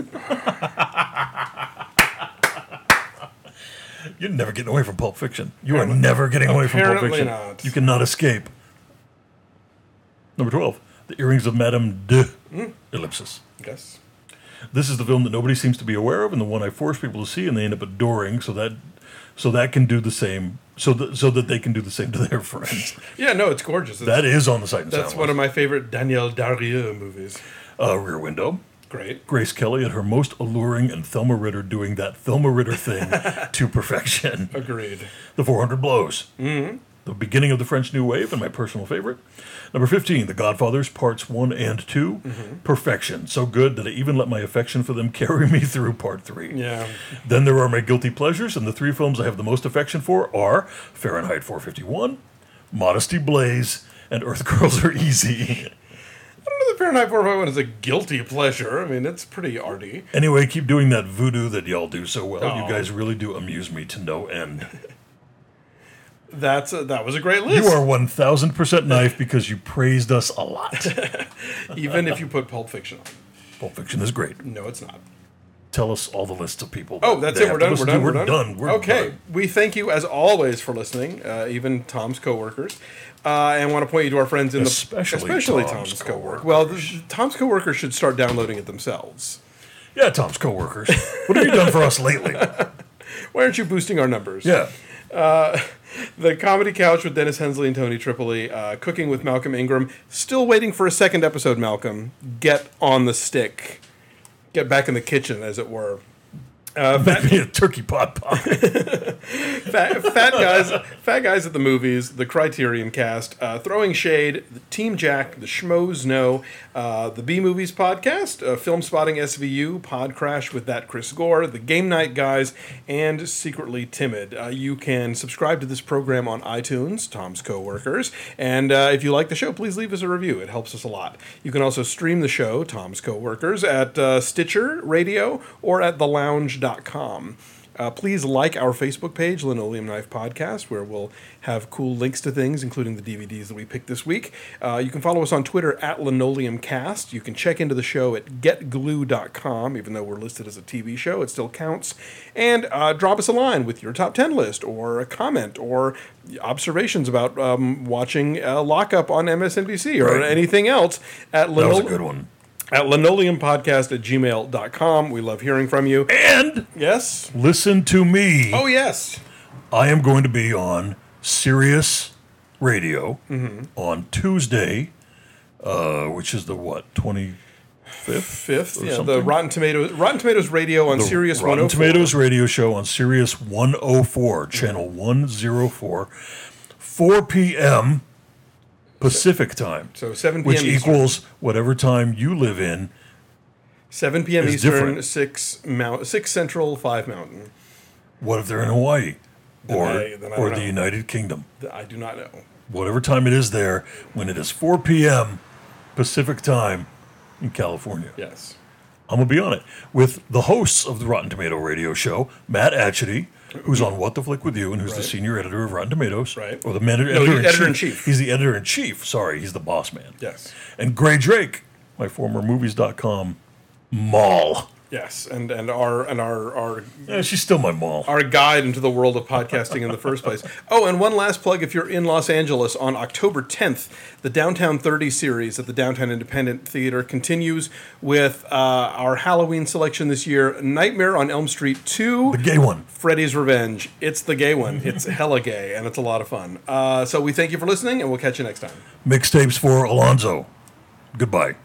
You're never getting away from Pulp Fiction. You are never getting away from Pulp Apparently Fiction. not. You cannot escape. Number twelve, The Earrings of Madame de Mm. Ellipsis. Yes. This is the film that nobody seems to be aware of, and the one I force people to see, and they end up adoring. So that, so that can do the same. So that so that they can do the same to their friends. Yeah, no, it's gorgeous. It's, That is on the Sight and that's Sound one of list. my favorite Danielle Darrieux movies. Uh, Rear Window. Great. Grace Kelly at her most alluring, and Thelma Ritter doing that Thelma Ritter thing to perfection. Agreed. The four hundred Blows. Mm-hmm. The beginning of the French New Wave, and my personal favorite. Number fifteen, The Godfathers, Parts one and two. Mm-hmm. Perfection. So good that I even let my affection for them carry me through Part three. Yeah. Then there are my guilty pleasures, and the three films I have the most affection for are Fahrenheit four fifty-one, Modesty Blaze, and Earth Girls Are Easy. I don't know that Fahrenheit four fifty-one is a guilty pleasure. I mean, it's pretty arty. Anyway, keep doing that voodoo that y'all do so well. Oh. You guys really do amuse me to no end. That's a, that was a great list. You are one thousand percent knife because you praised us a lot. Even if you put Pulp Fiction on. Pulp Fiction is great. No, it's not. Tell us all the lists of people. Oh, that's they it. have We're to done. We're listen done. to. We're, We're done. done. We're okay. done. We thank you, as always, for listening, uh, even Tom's coworkers. Uh, and want to point you to our friends in the... Especially especially Tom's Tom's, coworkers. coworkers. Well, the, Tom's coworkers should start downloading it themselves. Yeah, Tom's coworkers. What have you done for us lately? Why aren't you boosting our numbers? Yeah. The Comedy Couch with Dennis Hensley and Tony Tripoli. Uh, Cooking with Malcolm Ingram. Still waiting for a second episode, Malcolm. Get on the stick. Get back in the kitchen, as it were. Uh, fat, Make me a turkey pot pie. fat, fat guys, fat guys at the movies, the Criterion Cast, uh, Throwing Shade, the Team Jack, the Schmoes Know, uh, the B Movies Podcast, uh, Film Spotting S V U, Pod Crash with that Chris Gore, the Game Night Guys, and Secretly Timid. Uh, you can subscribe to this program on iTunes, Tom's coworkers, and uh, if you like the show, please leave us a review. It helps us a lot. You can also stream the show, Tom's coworkers, at uh, Stitcher Radio or at the lounge dot com. Uh, please like our Facebook page, Linoleum Knife Podcast, where we'll have cool links to things, including the D V Ds that we picked this week. Uh, you can follow us on Twitter at LinoleumCast. You can check into the show at get glue dot com. Even though we're listed as a T V show, it still counts. And uh, drop us a line with your top ten list, or a comment, or observations about um, watching uh, Lockup on M S N B C, or Right. anything else at That was a Linoleum. good one. At linoleumpodcast at gmail dot com. We love hearing from you. And Yes? listen to me. Oh, yes. I am going to be on Sirius Radio Mm-hmm. on Tuesday, uh, which is the what, twenty-fifth? Fifth, or yeah, something? the Rotten Tomatoes, Rotten Tomatoes Radio on Sirius Rotten one oh four. Tomatoes radio show on Sirius one oh four, channel one oh four, four p.m. Pacific time, So seven p.m. which Eastern. equals whatever time you live in. seven p.m. is Eastern, different. six Mount, six Central, five Mountain. What if they're in Hawaii or, I- then I or don't the know. United Kingdom? Th- I do not know. Whatever time it is there, when it is four p.m. Pacific time in California. Yes. I'm going to be on it with the hosts of the Rotten Tomato radio show, Matt Atchity, who's on What the Flick with You, and who's the Right. senior editor of Rotten Tomatoes. Right. Or the man- he's editor-in-chief. editor-in-chief. He's the editor-in-chief. Sorry, he's the boss man. Yes. And Gray Drake, my former movies dot com mall. Yes. And and our and our our Yeah, she's still my mall. our guide into the world of podcasting in the first place. Oh, and one last plug: if you're in Los Angeles on October tenth, the Downtown thirty series at the Downtown Independent Theater continues with uh, our Halloween selection this year: Nightmare on Elm Street two. The gay one. Freddy's Revenge. It's the gay one. It's hella gay, and it's a lot of fun. Uh, so we thank you for listening, and we'll catch you next time. Mixtapes for Alonzo. Goodbye.